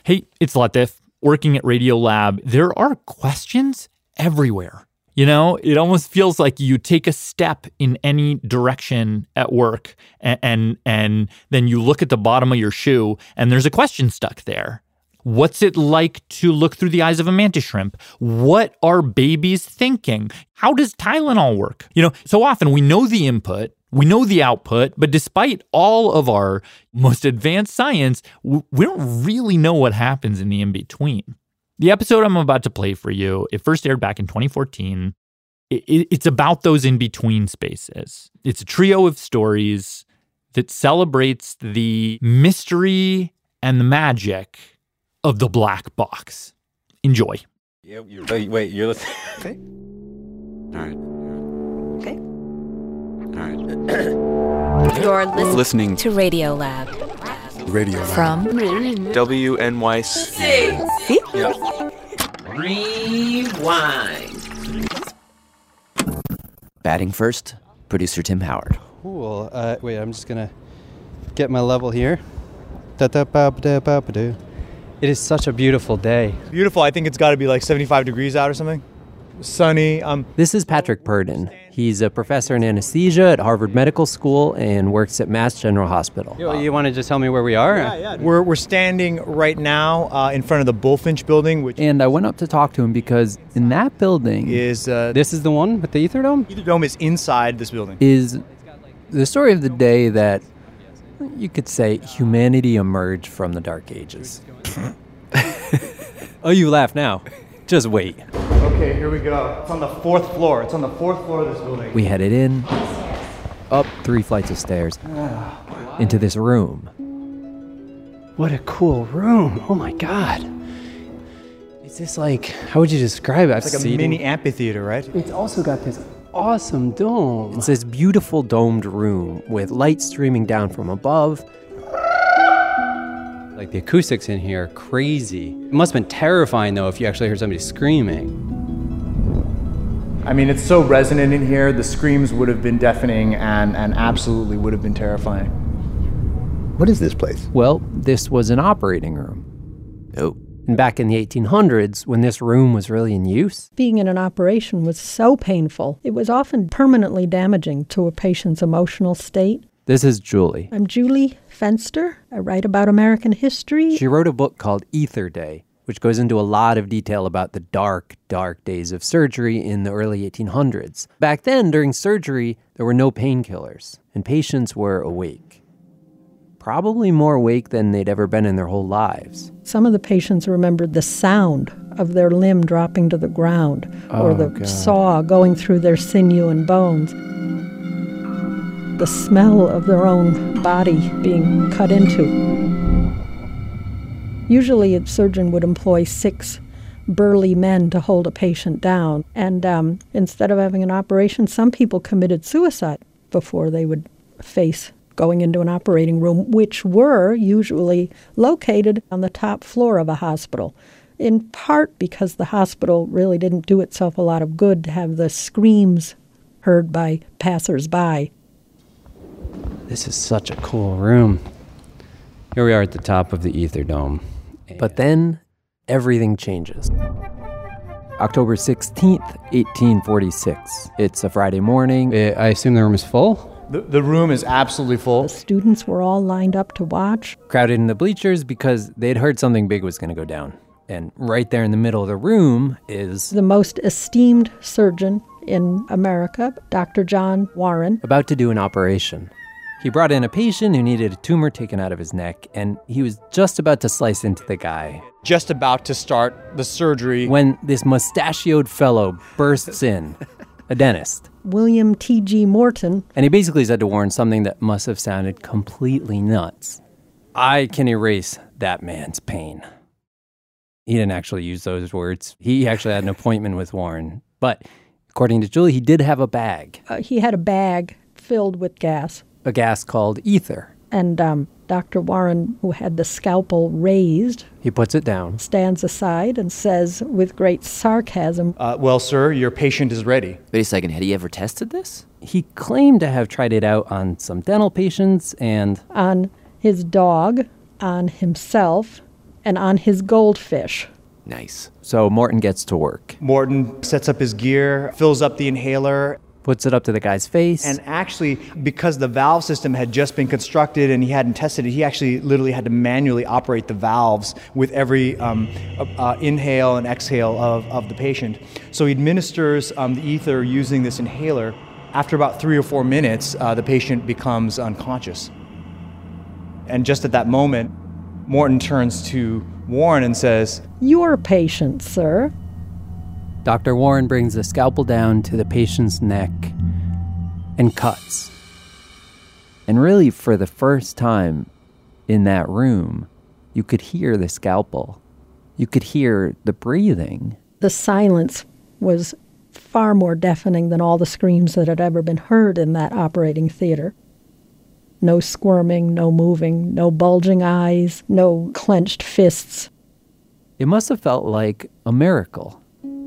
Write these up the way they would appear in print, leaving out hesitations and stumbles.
Hey, it's Latif. Working at Radiolab, there are questions everywhere. You know, it almost feels like you take a step in any direction at work and then you look at the bottom of your shoe and there's a question stuck there. What's it like to look through the eyes of a mantis shrimp? What are babies thinking? How does Tylenol work? You know, so often we know the input, we know the output, but despite all of our most advanced science, we don't really know what happens in the in-between. The episode I'm about to play for you, it first aired back in 2014. It's about those in-between spaces. It's a trio of stories that celebrates the mystery and the magic of the black box. Enjoy. Yeah, wait, you're listening? Okay. All right. Okay. All right. You're Listening to Radiolab. Radio From WNYC. See? Rewind. Batting first, producer Tim Howard. Cool. Wait, I'm just going to get my level here. Da-da-ba-ba-da-ba-ba-do. It is such a beautiful day. Beautiful. I think it's got to be like 75 degrees out or something. Sunny. This is Patrick Purdon. He's a professor in anesthesia at Harvard Medical School and works at Mass General Hospital. You want to just tell me where we are? Yeah. We're standing right now in front of the Bulfinch building. And I went up to talk to him because in that building is this is the one with the Ether Dome? Ether Dome is inside this building. Is the story of the day that you could say humanity emerged from the Dark Ages. Oh, you laugh now. Just wait. Okay, here we go. It's on the fourth floor. It's on the fourth floor of this building. We headed in, up 3 flights of stairs, into this room. What a cool room. Oh, my God. Is this like, how would you describe it? It's like a mini amphitheater, right? It's also got this awesome dome. It's this beautiful domed room with light streaming down from above. Like, the acoustics in here are crazy. It must have been terrifying, though, if you actually heard somebody screaming. I mean, it's so resonant in here. The screams would have been deafening and absolutely would have been terrifying. What is this place? Well, this was an operating room. Oh. And back in the 1800s, when this room was really in use, being in an operation was so painful. It was often permanently damaging to a patient's emotional state. This is Julie. I'm Julie Fenster. I write about American history. She wrote a book called Ether Day, which goes into a lot of detail about the dark, dark days of surgery in the early 1800s. Back then, during surgery, there were no painkillers, and patients were awake. Probably more awake than they'd ever been in their whole lives. Some of the patients remembered the sound of their limb dropping to the ground, or the saw going through their sinew and bones. The smell of their own body being cut into. Usually a surgeon would employ 6 burly men to hold a patient down. And instead of having an operation, some people committed suicide before they would face going into an operating room, which were usually located on the top floor of a hospital, in part because the hospital really didn't do itself a lot of good to have the screams heard by passers-by. This is such a cool room. Here we are at the top of the Ether Dome. But then, everything changes. October 16th, 1846. It's a Friday morning. I assume the room is full? The room is absolutely full. The students were all lined up to watch. Crowded in the bleachers because they'd heard something big was going to go down. And right there in the middle of the room is the most esteemed surgeon in America, Dr. John Warren, about to do an operation. He brought in a patient who needed a tumor taken out of his neck, and he was just about to slice into the guy. Just about to start the surgery. When this mustachioed fellow bursts in, a dentist. William T.G. Morton. And he basically said to Warren something that must have sounded completely nuts. I can erase that man's pain. He didn't actually use those words. He actually had an appointment with Warren. But according to Julie, he did have a bag. He had a bag filled with gas. A gas called ether. And Dr. Warren, who had the scalpel raised, he puts it down, stands aside and says with great sarcasm, well, sir, your patient is ready. Wait a second, had he ever tested this? He claimed to have tried it out on some dental patients and on his dog, on himself, and on his goldfish. Nice. So Morton gets to work, Morton sets up his gear, fills up the inhaler, puts it up to the guy's face. and actually, because the valve system had just been constructed and he hadn't tested it, he actually literally had to manually operate the valves with every inhale and exhale of the patient. So he administers the ether using this inhaler. After about 3 or 4 minutes, the patient becomes unconscious. And just at that moment, Morton turns to Warren and says, "Your patient, sir." Dr. Warren brings the scalpel down to the patient's neck and cuts. And really, for the first time in that room, you could hear the scalpel. You could hear the breathing. The silence was far more deafening than all the screams that had ever been heard in that operating theater. No squirming, no moving, no bulging eyes, no clenched fists. It must have felt like a miracle.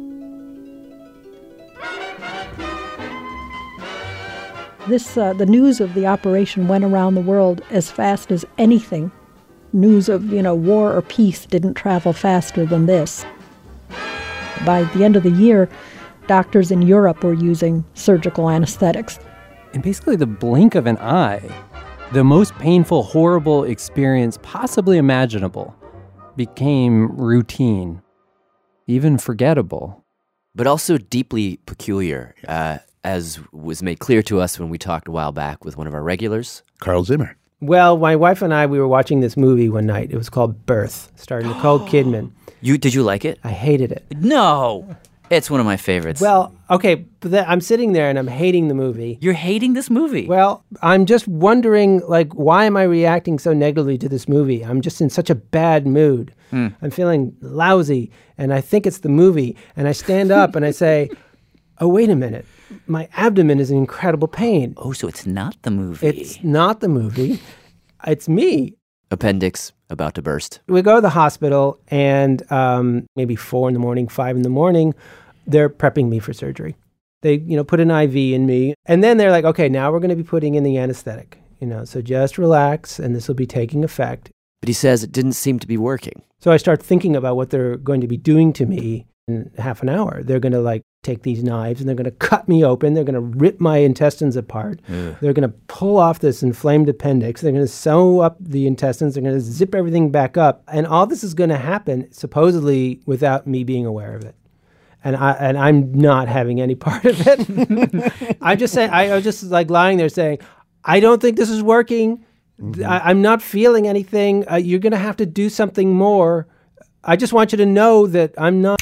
The news of the operation went around the world as fast as anything. News of, war or peace didn't travel faster than this. By the end of the year, doctors in Europe were using surgical anesthetics. In basically the blink of an eye, the most painful, horrible experience possibly imaginable became routine, even forgettable. But also deeply peculiar, as was made clear to us when we talked a while back with one of our regulars. Carl Zimmer. Well, my wife and I, we were watching this movie one night. It was called Birth, starring Nicole Kidman. Did you like it? I hated it. No! It's one of my favorites. Well, okay, but I'm sitting there and I'm hating the movie. You're hating this movie? Well, I'm just wondering, why am I reacting so negatively to this movie? I'm just in such a bad mood. I'm feeling lousy, and I think it's the movie. And I stand up and I say, oh, wait a minute. My abdomen is in incredible pain. Oh, so it's not the movie. It's not the movie. It's me. Appendix about to burst. We go to the hospital, and maybe 4 a.m, 5 a.m, they're prepping me for surgery. They, put an IV in me, and then they're like, okay, now we're going to be putting in the anesthetic, so just relax, and this will be taking effect. But he says it didn't seem to be working. So I start thinking about what they're going to be doing to me in half an hour. They're going to take these knives and they're going to cut me open. They're going to rip my intestines apart. Ugh. They're going to pull off this inflamed appendix. They're going to sew up the intestines. They're going to zip everything back up. And all this is going to happen supposedly without me being aware of it. And I'm not having any part of it. I was just lying there saying, I don't think this is working. Mm-hmm. I'm not feeling anything. You're going to have to do something more. I just want you to know that I'm not.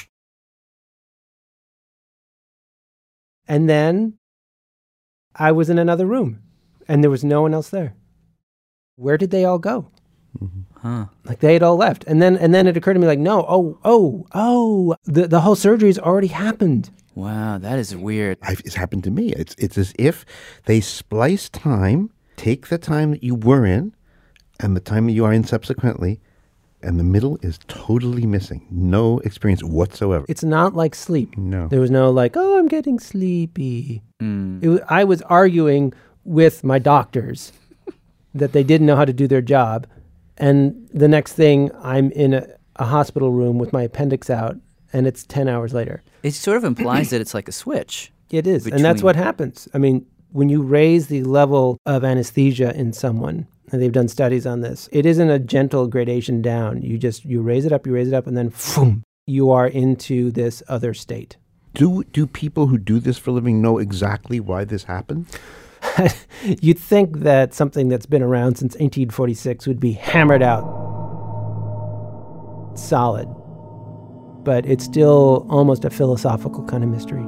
And then I was in another room and there was no one else there. Where did they all go? Mm-hmm. Huh. They had all left. And then it occurred to me no, the whole surgery's already happened. Wow, that is weird. It's happened to me. It's as if they splice time, take the time that you were in and the time that you are in subsequently, and the middle is totally missing. No experience whatsoever. It's not like sleep. No. There was no I'm getting sleepy. I was arguing with my doctors that they didn't know how to do their job. And the next thing, I'm in a hospital room with my appendix out, and it's 10 hours later. It sort of implies that it's like a switch. It is, and that's what happens. I mean, when you raise the level of anesthesia in someone, and they've done studies on this, it isn't a gentle gradation down. You raise it up, and then boom, you are into this other state. Do people who do this for a living know exactly why this happens? You'd think that something that's been around since 1846 would be hammered out solid, but it's still almost a philosophical kind of mystery.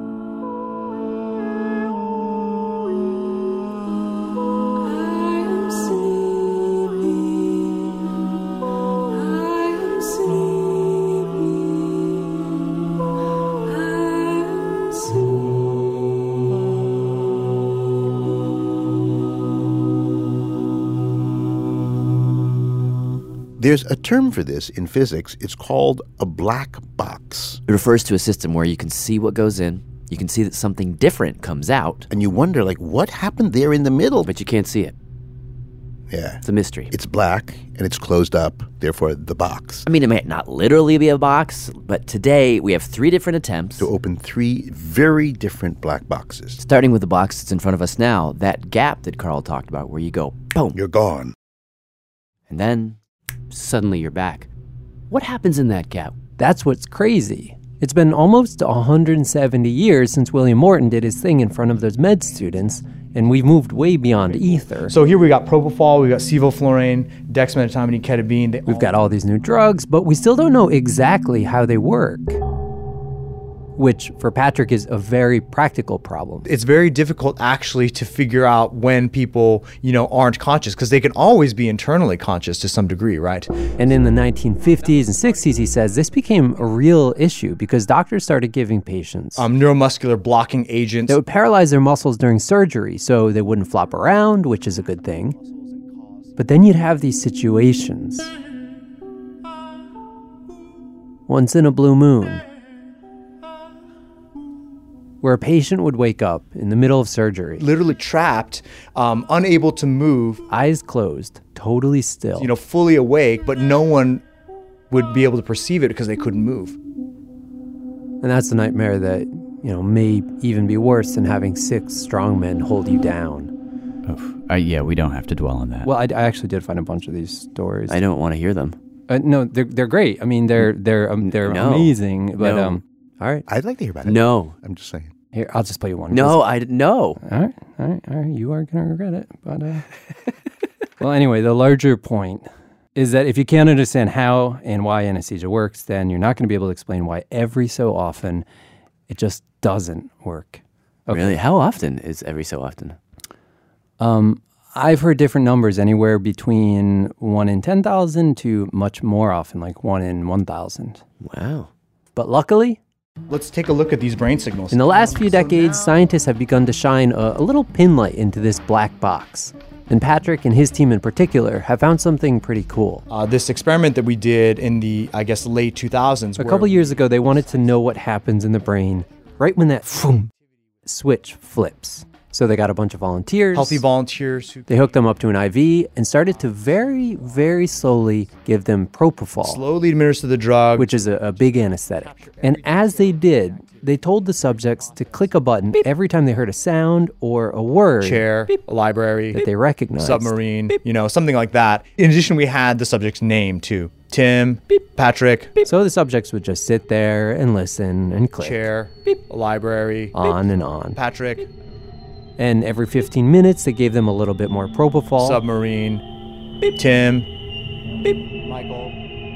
There's a term for this in physics. It's called a black box. It refers to a system where you can see what goes in, you can see that something different comes out. And you wonder, what happened there in the middle? But you can't see it. Yeah. It's a mystery. It's black and it's closed up, therefore the box. I mean, it may not literally be a box, but today we have 3 different attempts to open 3 very different black boxes. Starting with the box that's in front of us now, that gap that Carl talked about where you go, boom. You're gone. And then suddenly you're back. What happens in that gap? That's what's crazy. It's been almost 170 years since William Morton did his thing in front of those med students, and we've moved way beyond ether. So here we got propofol, we got sevoflurane, dexmedetomidine, ketamine. We've got all these new drugs, but we still don't know exactly how they work, which for Patrick is a very practical problem. It's very difficult actually to figure out when people, aren't conscious, because they can always be internally conscious to some degree, right? And in the 1950s and 60s, he says, this became a real issue because doctors started giving patients neuromuscular blocking agents that would paralyze their muscles during surgery so they wouldn't flop around, which is a good thing. But then you'd have these situations. Once in a blue moon, where a patient would wake up in the middle of surgery. Literally trapped, unable to move. Eyes closed, totally still. Fully awake, but no one would be able to perceive it because they couldn't move. And that's a nightmare that, may even be worse than having 6 strong men hold you down. Yeah, we don't have to dwell on that. Well, I actually did find a bunch of these stories. I don't want to hear them. No, they're great. I mean, they're amazing. But No. All right. I'd like to hear about it. No. I'm just saying. Here, I'll just play you one. No. All right. You are going to regret it. But well, anyway, the larger point is that if you can't understand how and why anesthesia works, then you're not going to be able to explain why every so often it just doesn't work. Okay. Really? How often is every so often? I've heard different numbers, anywhere between 1 in 10,000 to much more often, like 1 in 1,000. Wow. But luckily, let's take a look at these brain signals. In the last few decades, scientists have begun to shine a little pin light into this black box. And Patrick and his team in particular have found something pretty cool. This experiment that we did in the, late 2000s. A couple years ago, they wanted to know what happens in the brain right when that switch flips. So they got a bunch of volunteers. Healthy volunteers. They hooked them up to an IV and started to very, very slowly give them propofol. Slowly administer the drug. Which is a big anesthetic. And as they did, they told the subjects to click a button every time they heard a sound or a word. Chair, a library. That they recognized. Submarine, something like that. In addition, we had the subject's name too. Tim, Patrick. So the subjects would just sit there and listen and click. Chair, a library. On and on. Patrick. And every 15 minutes, they gave them a little bit more propofol. Submarine. Tim. Michael.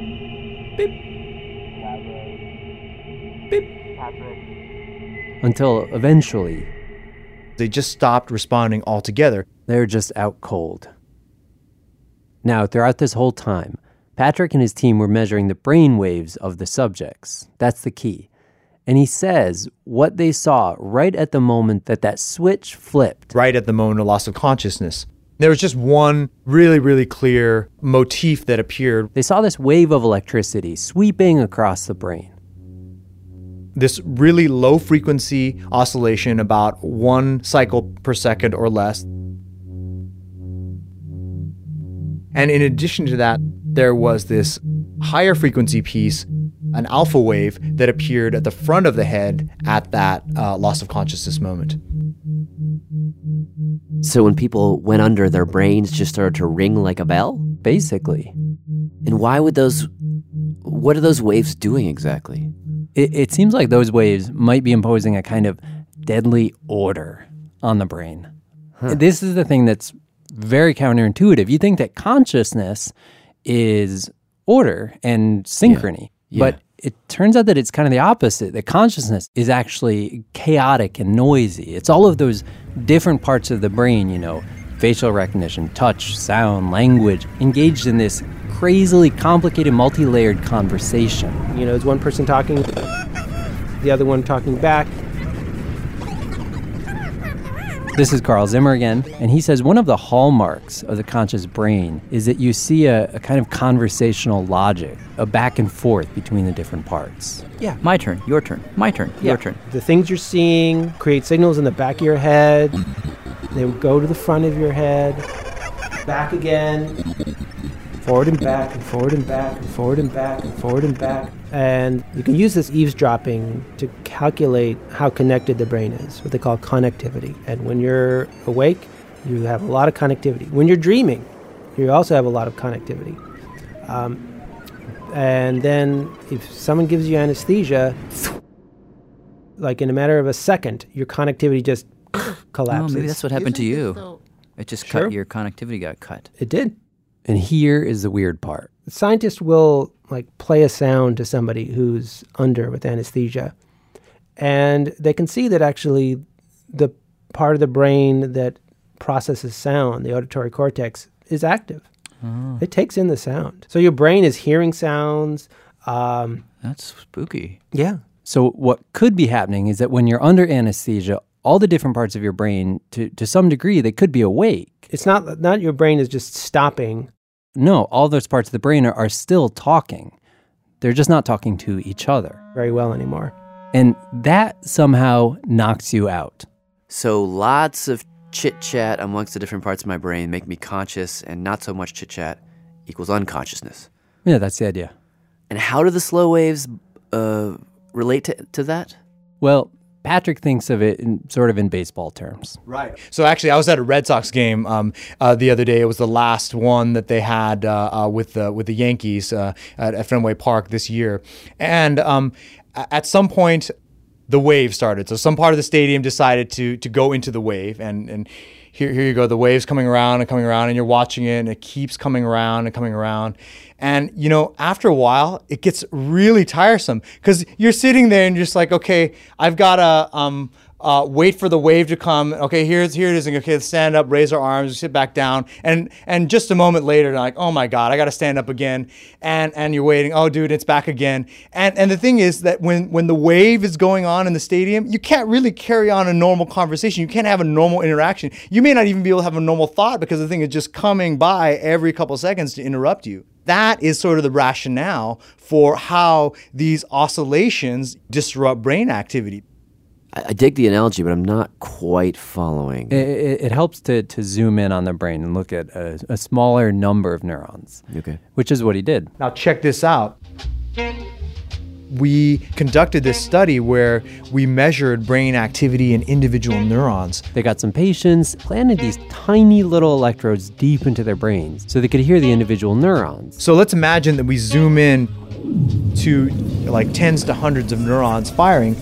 Until eventually, they just stopped responding altogether. They're just out cold. Now, throughout this whole time, Patrick and his team were measuring the brain waves of the subjects. That's the key. And he says what they saw right at the moment that switch flipped. Right at the moment of loss of consciousness. There was just one really, really clear motif that appeared. They saw this wave of electricity sweeping across the brain. This really low frequency oscillation, about 1 cycle per second or less. And in addition to that, there was this higher frequency piece, an alpha wave that appeared at the front of the head at that loss of consciousness moment. So when people went under, their brains just started to ring like a bell? Basically. And what are those waves doing exactly? It seems like those waves might be imposing a kind of deadly order on the brain. Huh. This is the thing that's very counterintuitive. You think that consciousness is order and synchrony, but it turns out that it's kind of the opposite, that consciousness is actually chaotic and noisy. It's all of those different parts of the brain, facial recognition, touch, sound, language, engaged in this crazily complicated, multi-layered conversation. There's one person talking, the other one talking back. This is Carl Zimmer again, and he says one of the hallmarks of the conscious brain is that you see a kind of conversational logic, a back and forth between the different parts. Yeah, my turn, your turn, my turn, your turn. The things you're seeing create signals in the back of your head. They would go to the front of your head. back again, forward and back and forward and back and forward and back and forward and back. And you can use this eavesdropping to calculate how connected the brain is, what they call connectivity. And when you're awake, you have a lot of connectivity. When you're dreaming, you also have a lot of connectivity. And then if someone gives you anesthesia, like in a matter of a second, your connectivity just collapses. Oh, maybe that's what happened to you. It just cut, your connectivity got cut. It did. And here is the weird part. Scientists will play a sound to somebody who's under with anesthesia. And they can see that actually the part of the brain that processes sound, the auditory cortex, is active. Oh. It takes in the sound. So your brain is hearing sounds. That's spooky. Yeah. So what could be happening is that when you're under anesthesia, all the different parts of your brain, to some degree, they could be awake. It's not your brain is just stopping. No, all those parts of the brain are still talking. They're just not talking to each other very well anymore. And that somehow knocks you out. So lots of chit-chat amongst the different parts of my brain make me conscious, and not so much chit-chat equals unconsciousness. Yeah, that's the idea. And how do the slow waves relate to that? Well, Patrick thinks of it sort of in baseball terms. Right. So actually, I was at a Red Sox game the other day. It was the last one that they had with the Yankees at Fenway Park this year. And at some point, the wave started. So some part of the stadium decided to go into the wave. And here you go. The wave's coming around, and you're watching it, and it keeps coming around and coming around. And, after a while, it gets really tiresome because you're sitting there and you're just like, okay, I've got to wait for the wave to come. Okay, here it is. And okay, stand up, raise our arms, sit back down. And just a moment later, you're like, oh my God, I got to stand up again. And you're waiting. Oh, dude, it's back again. And the thing is that when the wave is going on in the stadium, you can't really carry on a normal conversation. You can't have a normal interaction. You may not even be able to have a normal thought because the thing is just coming by every couple of seconds to interrupt you. That is sort of the rationale for how these oscillations disrupt brain activity. I dig the analogy, but I'm not quite following. It helps to zoom in on the brain and look at a smaller number of neurons, okay, which is what he did. Now check this out. We conducted this study where we measured brain activity in individual neurons. They got some patients, planted these tiny little electrodes deep into their brains so they could hear the individual neurons. So let's imagine that we zoom in to tens to hundreds of neurons firing.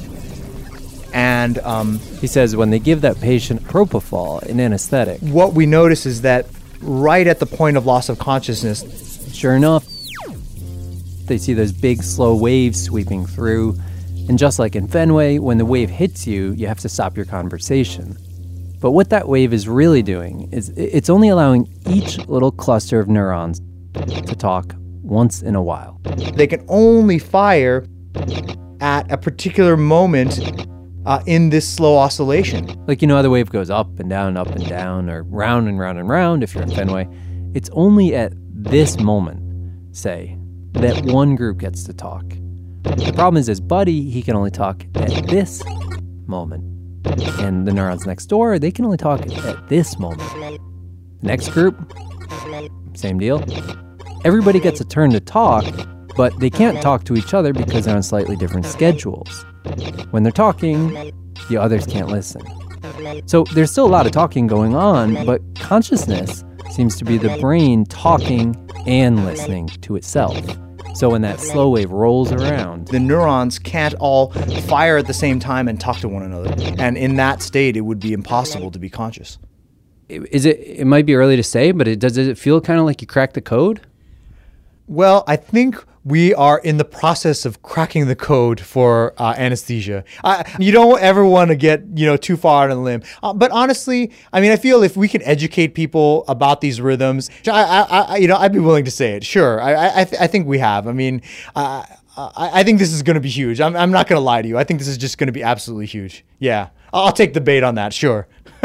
And he says when they give that patient propofol, an anesthetic, what we notice is that right at the point of loss of consciousness, sure enough, they see those big, slow waves sweeping through. And just like in Fenway, when the wave hits you, you have to stop your conversation. But what that wave is really doing is it's only allowing each little cluster of neurons to talk once in a while. They can only fire at a particular moment in this slow oscillation. Like, how the wave goes up and down, or round and round and round if you're in Fenway. It's only at this moment, say, that one group gets to talk. The problem is his buddy, he can only talk at this moment. And the neurons next door, they can only talk at this moment. Next group, same deal. Everybody gets a turn to talk, but they can't talk to each other because they're on slightly different schedules. When they're talking, the others can't listen. So there's still a lot of talking going on, but consciousness seems to be the brain talking and listening to itself. So when that slow wave rolls around, the neurons can't all fire at the same time and talk to one another. And in that state, it would be impossible to be conscious. It might be early to say, but does it feel kind of like you cracked the code? Well, I think we are in the process of cracking the code for anesthesia. You don't ever want to get too far on a limb. But honestly, I feel if we can educate people about these rhythms, I'd be willing to say it. Sure, I think we have. I think this is going to be huge. I'm not going to lie to you. I think this is just going to be absolutely huge. Yeah, I'll take the bait on that. Sure.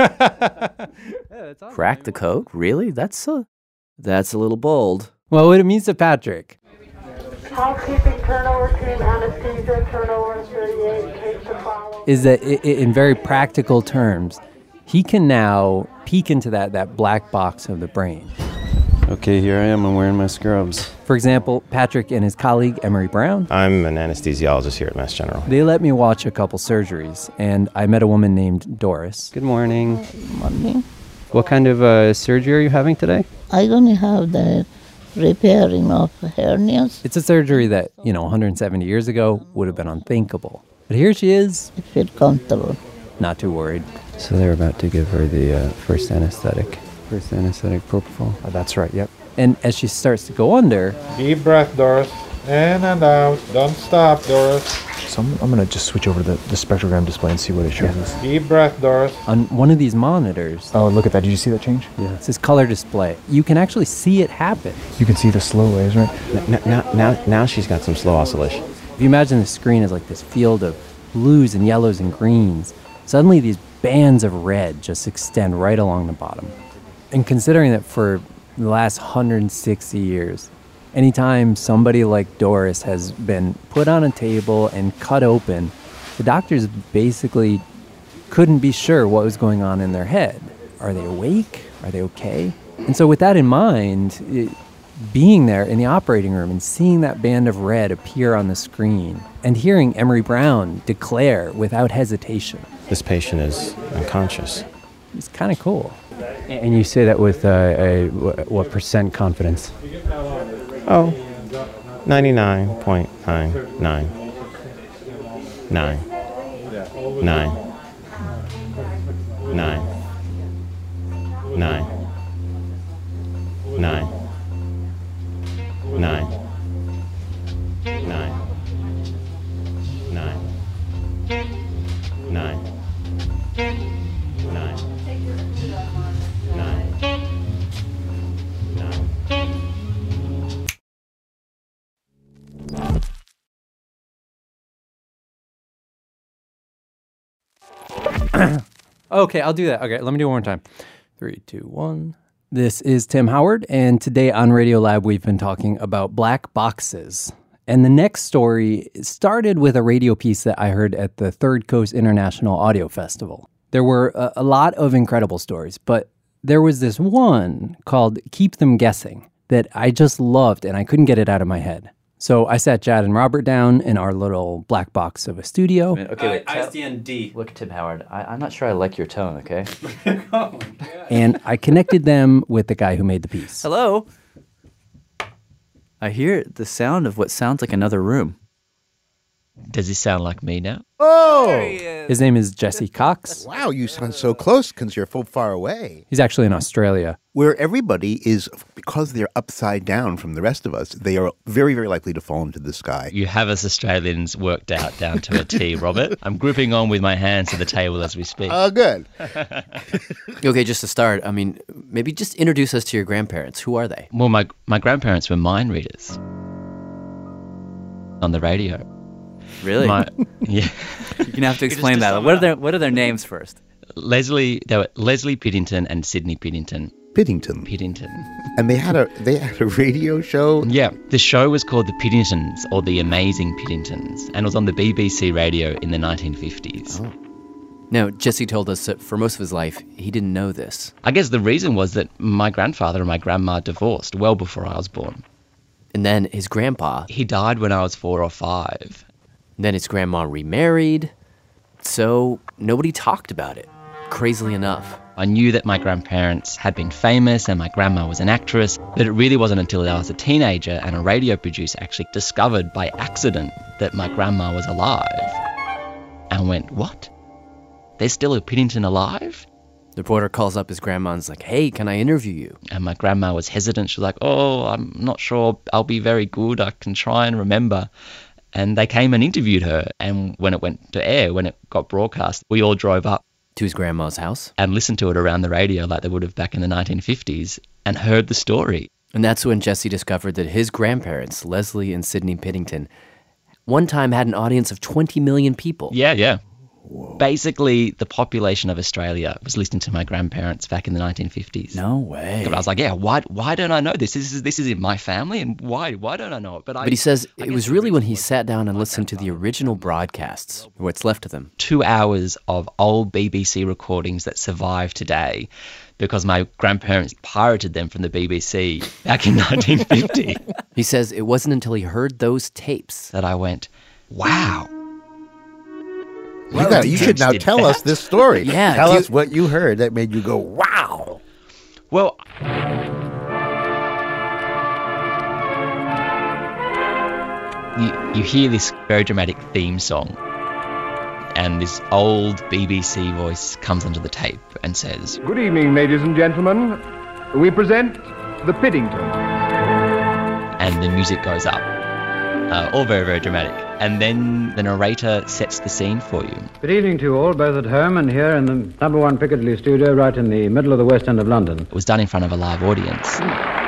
Crack the code? Really? That's a little bold. Well, what it means to Patrick Housekeeping turnover team, anesthesia turnover 38, case to follow. Is that in very practical terms, He can now peek into that black box of the brain. Okay, here I am. I'm wearing my scrubs. For example, Patrick and his colleague, Emery Brown. I'm an anesthesiologist here at Mass General. They let me watch a couple surgeries, and I met a woman named Doris. Good morning. Morning. What kind of surgery are you having today? I don't have the repairing of hernias. It's a surgery that, 170 years ago would have been unthinkable. But here she is. I feel comfortable. Not too worried. So they're about to give her the first anesthetic. First anesthetic, propofol. Oh, that's right, yep. And as she starts to go under... Deep breath, Doris. In and out. Don't stop, Doris. So I'm going to just switch over to the spectrogram display and see what it shows us. Deep breath, Doris. On one of these monitors... Oh, look at that. Did you see that change? Yeah. It's this color display. You can actually see it happen. You can see the slow waves, right? Now she's got some slow oscillation. If you imagine the screen as like this field of blues and yellows and greens, suddenly these bands of red just extend right along the bottom. And considering that for the last 160 years, anytime somebody like Doris has been put on a table and cut open, the doctors basically couldn't be sure what was going on in their head. Are they awake? Are they okay? And so with that in mind, being there in the operating room and seeing that band of red appear on the screen and hearing Emery Brown declare without hesitation, this patient is unconscious. It's kind of cool. And you say that with what percent confidence? Oh, 99.999. 9. Okay, I'll do that. Okay, let me do it one more time. 3, 2, 1. This is Tim Howard, and today on Radiolab, we've been talking about black boxes. And the next story started with a radio piece that I heard at the Third Coast International Audio Festival. There were a lot of incredible stories, but there was this one called Keep Them Guessing that I just loved, and I couldn't get it out of my head. So I sat Chad and Robert down in our little black box of a studio. Okay, wait. ISDN-D. Look, Tim Howard, I'm not sure I like your tone, okay? And I connected them with the guy who made the piece. Hello? I hear the sound of what sounds like another room. Does this sound like me now? Oh! His name is Jesse Cox. Wow, you sound so close because you're so far away. He's actually in Australia. Where everybody is, because they're upside down from the rest of us, they are very, very likely to fall into the sky. You have us Australians worked out down to a T, Robert. I'm gripping on with my hands to the table as we speak. Oh, good. Okay, just to start, I mean, maybe just introduce us to your grandparents. Who are they? Well, my grandparents were mind readers on the radio. Really? Yeah. You're gonna have to explain that. What are their names first? Leslie Piddington and Sydney Piddington. Piddington. And they had a radio show? Yeah. The show was called The Piddingtons, or The Amazing Piddingtons, and it was on the BBC radio in the 1950s. Oh. Now, Jesse told us that for most of his life, he didn't know this. I guess the reason was that my grandfather and my grandma divorced well before I was born. And then his grandpa... He died when I was 4 or 5. Then his grandma remarried, so nobody talked about it, crazily enough. I knew that my grandparents had been famous and my grandma was an actress, but it really wasn't until I was a teenager and a radio producer actually discovered by accident that my grandma was alive. And went, what? There's still a Piddington alive? The reporter calls up his grandma and is like, hey, can I interview you? And my grandma was hesitant. She was like, oh, I'm not sure I'll be very good. I can try and remember. And they came and interviewed her. And when it went to air, when it got broadcast, we all drove up to his grandma's house and listened to it around the radio like they would have back in the 1950s and heard the story. And that's when Jesse discovered that his grandparents, Leslie and Sydney Piddington, one time had an audience of 20 million people. Yeah. Basically, the population of Australia was listening to my grandparents back in the 1950s. No way. But I was like, yeah, why don't I know this? This is in my family, and why don't I know it? But he says it was really when he sat down and listened to the original broadcasts, or what's left of them. 2 hours of old BBC recordings that survive today because my grandparents pirated them from the BBC back in 1950. He says it wasn't until he heard those tapes that I went, wow. You should now tell us this story. Yeah. Tell us what you heard that made you go, wow. Well, you hear this very dramatic theme song, and this old BBC voice comes onto the tape and says, "Good evening, ladies and gentlemen. We present the Piddington." And the music goes up. All very, very dramatic. And then the narrator sets the scene for you. Good evening to you all, both at home and here in the number 1 Piccadilly studio right in the middle of the West End of London. It was done in front of a live audience.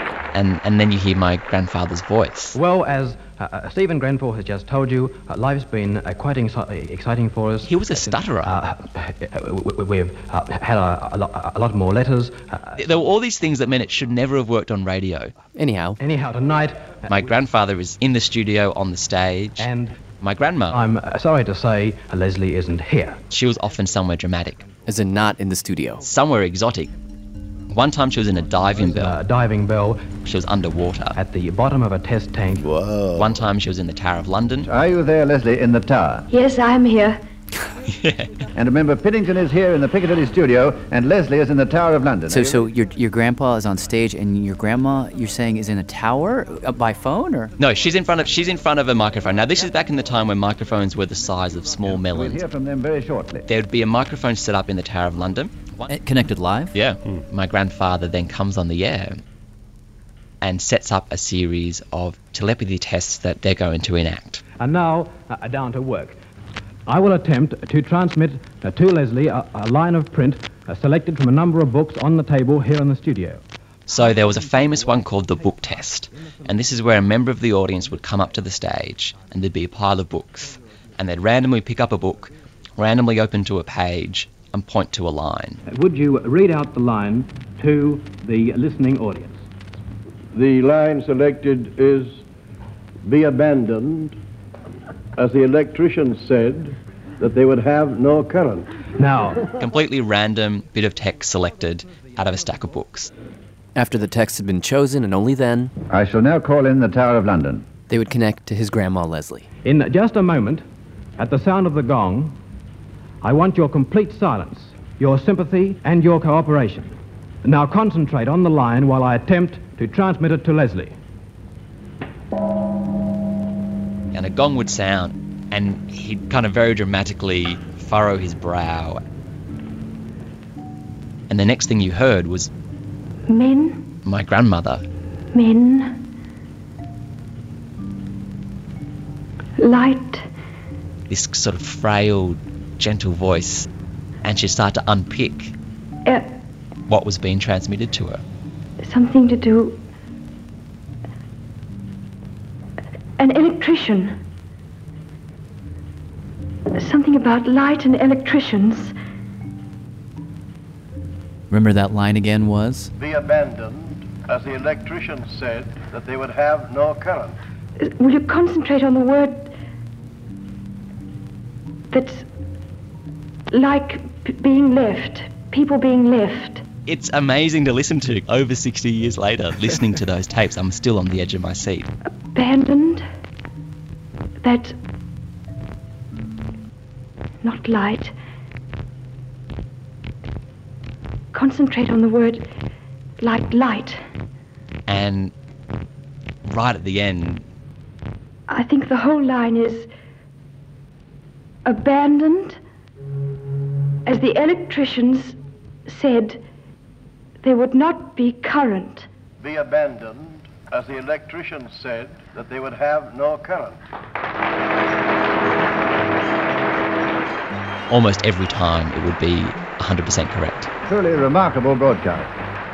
And then you hear my grandfather's voice. Well, as Stephen Grenfell has just told you, life's been quite exciting for us. He was a stutterer. We've had a lot more letters. There were all these things that meant it should never have worked on radio. Anyhow, tonight... My grandfather is in the studio on the stage. And my grandma... I'm sorry to say Leslie isn't here. She was often somewhere dramatic. As in not in the studio. Somewhere exotic. One time she was in a diving bell. She was underwater. At the bottom of a test tank. Whoa. One time she was in the Tower of London. Are you there, Leslie, in the tower? Yes, I'm here. Yeah. And remember, Piddington is here in the Piccadilly studio, and Leslie is in the Tower of London. So your grandpa is on stage, and your grandma, you're saying, is in a tower by phone, or? No, she's in front of a microphone. Now, this is back in the time when microphones were the size of small melons. We'll hear from them very shortly. There would be a microphone set up in the Tower of London. Connected live? Yeah. My grandfather then comes on the air and sets up a series of telepathy tests that they're going to enact. And now, down to work. I will attempt to transmit to Leslie a line of print selected from a number of books on the table here in the studio. So there was a famous one called the book test, and this is where a member of the audience would come up to the stage and there'd be a pile of books, and they'd randomly pick up a book, randomly open to a page, and point to a line. Would you read out the line to the listening audience? The line selected is, "Be abandoned, as the electricians said that they would have no current." Now, completely random bit of text selected out of a stack of books. After the text had been chosen, and only then, I shall now call in the Tower of London. They would connect to his grandma Leslie. In just a moment, at the sound of the gong, I want your complete silence, your sympathy, and your cooperation. Now concentrate on the line while I attempt to transmit it to Leslie. And a gong would sound, and he'd kind of very dramatically furrow his brow. And the next thing you heard was... Men? My grandmother. Men? Light? This sort of frail, gentle voice. And she'd start to unpick what was being transmitted to her. Something to do... An electrician. Something about light and electricians. Remember that line again was? Be abandoned, as the electricians said that they would have no current. Will you concentrate on the word that's like being left, people being left? It's amazing to listen to over 60 years later, listening to those tapes. I'm still on the edge of my seat. Abandoned? That... Not light. Concentrate on the word like light. And right at the end... I think the whole line is... Abandoned, as the electricians said there would not be current. Be abandoned, as the electricians said that they would have no current. Almost every time it would be 100% correct. Truly remarkable broadcast.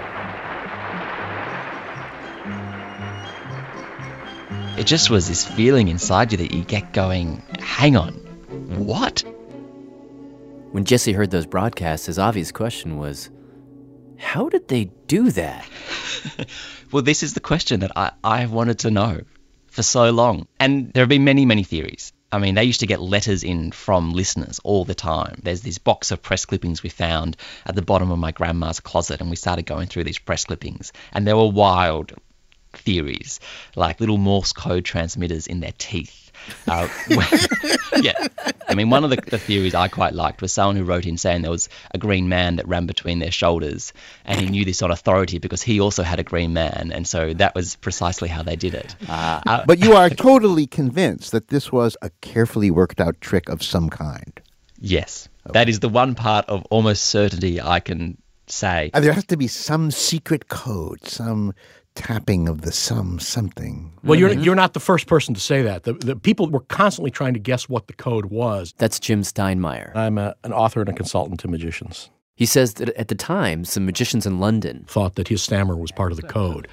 It just was this feeling inside you that you get going, hang on, what? When Jesse heard those broadcasts, his obvious question was, how did they do that? Well, this is the question that I have wanted to know for so long. And there have been many, many theories. I mean, they used to get letters in from listeners all the time. There's this box of press clippings we found at the bottom of my grandma's closet, and we started going through these press clippings. And there were wild theories, like little Morse code transmitters in their teeth. Yeah. I mean, one of the theories I quite liked was someone who wrote in saying there was a green man that ran between their shoulders, and he knew this on authority because he also had a green man, and so that was precisely how they did it. But you are totally convinced that this was a carefully worked out trick of some kind. Yes. Okay. That is the one part of almost certainty I can say. There has to be some secret code, some tapping of the something. Well, you're not the first person to say that. The people were constantly trying to guess what the code was. That's Jim Steinmeier. I'm an author and a consultant to magicians. He says that at the time, some magicians in London thought that his stammer was part of the code.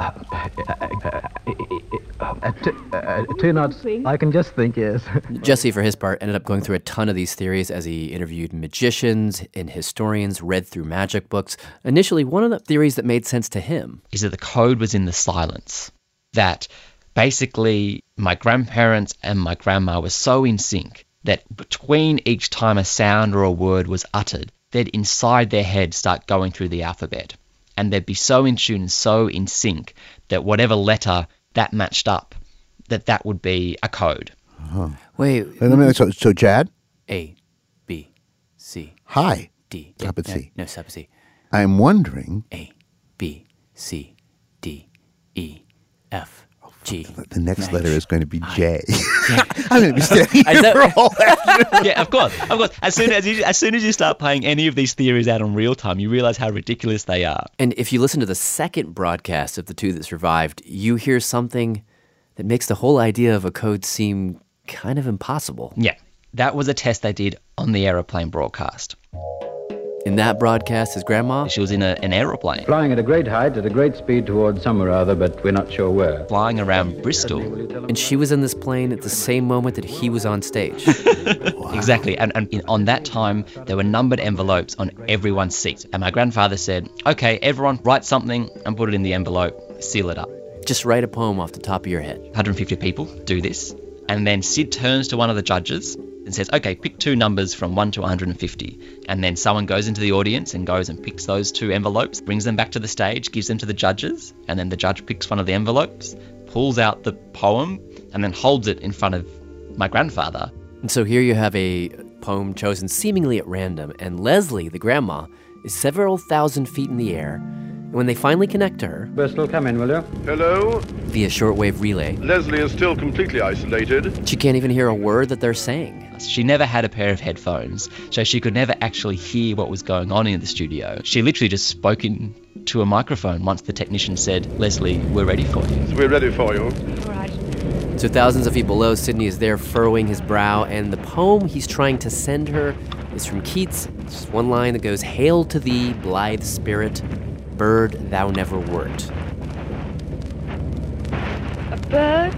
2 knots, I can just think, yes. Jesse, for his part, ended up going through a ton of these theories as he interviewed magicians and historians, read through magic books. Initially, one of the theories that made sense to him is that the code was in the silence, that basically my grandparents and my grandma were so in sync that between each time a sound or a word was uttered, they'd inside their head start going through the alphabet. And they'd be so in tune and so in sync that whatever letter that matched up, that would be a code. Uh-huh. Wait. So Jad? A, B, C. Hi. D. Stop at C. No, stop at C. I'm wondering. A, B, C, D, E, F. G. The next letter is going to be J. I'm going to be standing here for all afternoon. Yeah, of course. As soon as you start playing any of these theories out in real time, you realize how ridiculous they are. And if you listen to the second broadcast of the two that survived, you hear something that makes the whole idea of a code seem kind of impossible. Yeah, that was a test they did on the aeroplane broadcast. In that broadcast, his grandma? She was in an aeroplane. Flying at a great height, at a great speed towards somewhere or other, but we're not sure where. Flying around Bristol. And she was in this plane at the same moment that he was on stage. Wow. Exactly. And on that time, there were numbered envelopes on everyone's seat. And my grandfather said, okay, everyone write something and put it in the envelope, seal it up. Just write a poem off the top of your head. 150 people do this. And then Sid turns to one of the judges and says, okay, pick 2 numbers from 1 to 150. And then someone goes into the audience and goes and picks those 2 envelopes, brings them back to the stage, gives them to the judges, and then the judge picks one of the envelopes, pulls out the poem, and then holds it in front of my grandfather. And so here you have a poem chosen seemingly at random, and Leslie, the grandma, is several thousand feet in the air. And when they finally connect to her... Bristol, come in, will you? Hello? Via shortwave relay. Leslie is still completely isolated. She can't even hear a word that they're saying. She never had a pair of headphones, so she could never actually hear what was going on in the studio. She literally just spoke into a microphone once the technician said, Leslie, we're ready for you. We're ready for you. All right. So thousands of feet below, Sidney is there furrowing his brow, and the poem he's trying to send her is from Keats. It's just one line that goes, Hail to thee, blithe spirit, bird thou never wert. A bird?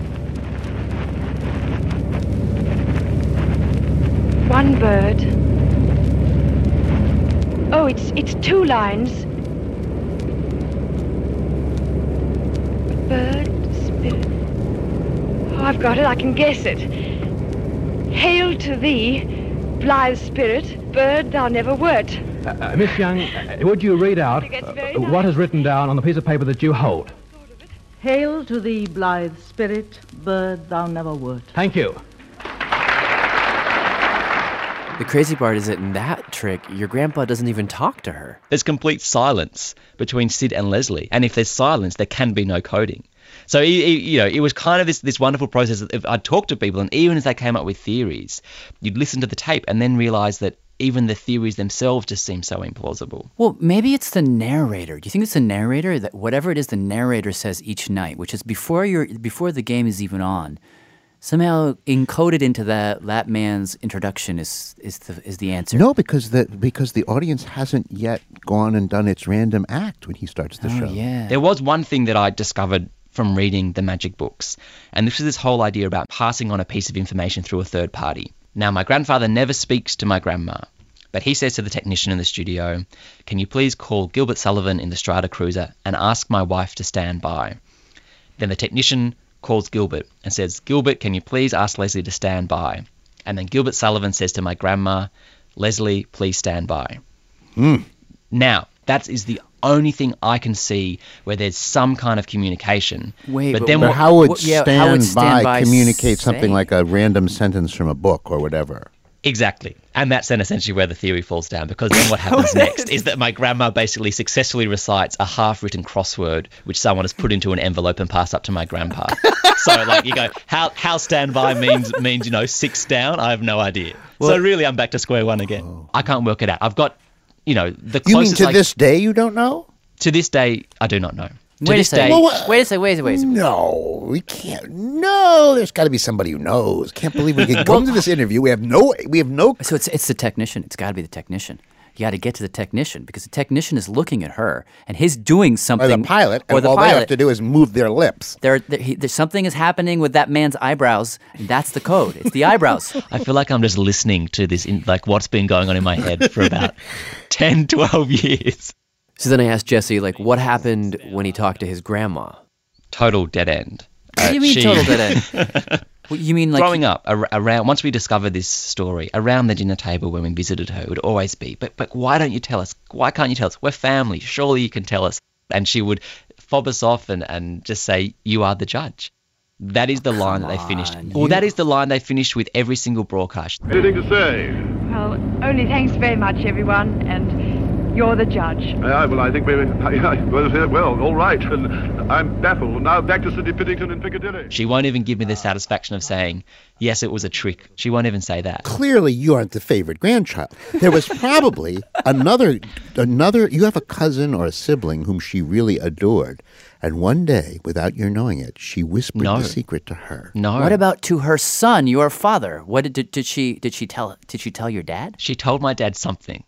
One bird. Oh, it's 2 lines. A bird, spirit. Oh, I've got it. I can guess it. Hail to thee, blithe spirit, bird thou never wert. Miss Young, would you read out what is written down on the piece of paper that you hold? Hail to thee, blithe spirit, bird thou never wert. Thank you. The crazy part is that in that trick, your grandpa doesn't even talk to her. There's complete silence between Sid and Leslie. And if there's silence, there can be no coding. So, it was kind of this wonderful process. If I'd talk to people, and even as they came up with theories, you'd listen to the tape and then realize that even the theories themselves just seem so implausible. Well, maybe it's the narrator. Do you think it's the narrator, that whatever it is the narrator says each night, which is before the game is even on, somehow encoded into that man's introduction is the answer? No, because the audience hasn't yet gone and done its random act when he starts the show. Yeah. There was one thing that I discovered from reading the magic books, and this is this whole idea about passing on a piece of information through a third party. Now, my grandfather never speaks to my grandma. But he says to the technician in the studio, "Can you please call Gilbert Sullivan in the Strata Cruiser and ask my wife to stand by?" Then the technician calls Gilbert and says, "Gilbert, can you please ask Leslie to stand by?" And then Gilbert Sullivan says to my grandma, "Leslie, please stand by." Now, that is the only thing I can see where there's some kind of communication. Wait, But how would stand by communicate something like a random sentence from a book or whatever? Exactly. And that's then essentially where the theory falls down, because then what happens next is that my grandma basically successfully recites a half-written crossword which someone has put into an envelope and passed up to my grandpa. So, like, you go, how stand by means, 6 down? I have no idea. So really, I'm back to square one again. I can't work it out. I've got, the closest... You mean to this day you don't know? To this day, I do not know. Wait a second. No, we can't. No, there's got to be somebody who knows. Can't believe we can come to this interview. We have no. So it's the technician. It's got to be the technician. You got to get to the technician because the technician is looking at her and he's doing something. Or the pilot. And all they have to do is move their lips. There's something is happening with that man's eyebrows, and that's the code. It's the eyebrows. I feel like I'm just listening to this, what's been going on in my head for about 10, 12 years. So then I asked Jesse, what happened when he talked to his grandma? Total dead end. What do you mean total dead end? You mean growing up around, once we discovered this story, around the dinner table when we visited her, it would always be, but why don't you tell us? Why can't you tell us? We're family. Surely you can tell us. And she would fob us off and just say, "You are the judge." That is the line that they finished. Well, that is the line they finished with every single broadcast. Anything to say? Well, only thanks very much, everyone, and you're the judge. Well, I think well, all right. And I'm baffled. Now back to Sidney Piddington in Piccadilly. She won't even give me the satisfaction of saying, "Yes, it was a trick." She won't even say that. Clearly, you aren't the favorite grandchild. There was probably another. You have a cousin or a sibling whom she really adored, and one day, without your knowing it, she whispered the secret to her. No. What about to her son, your father? What did she tell? Did she tell your dad? She told my dad something.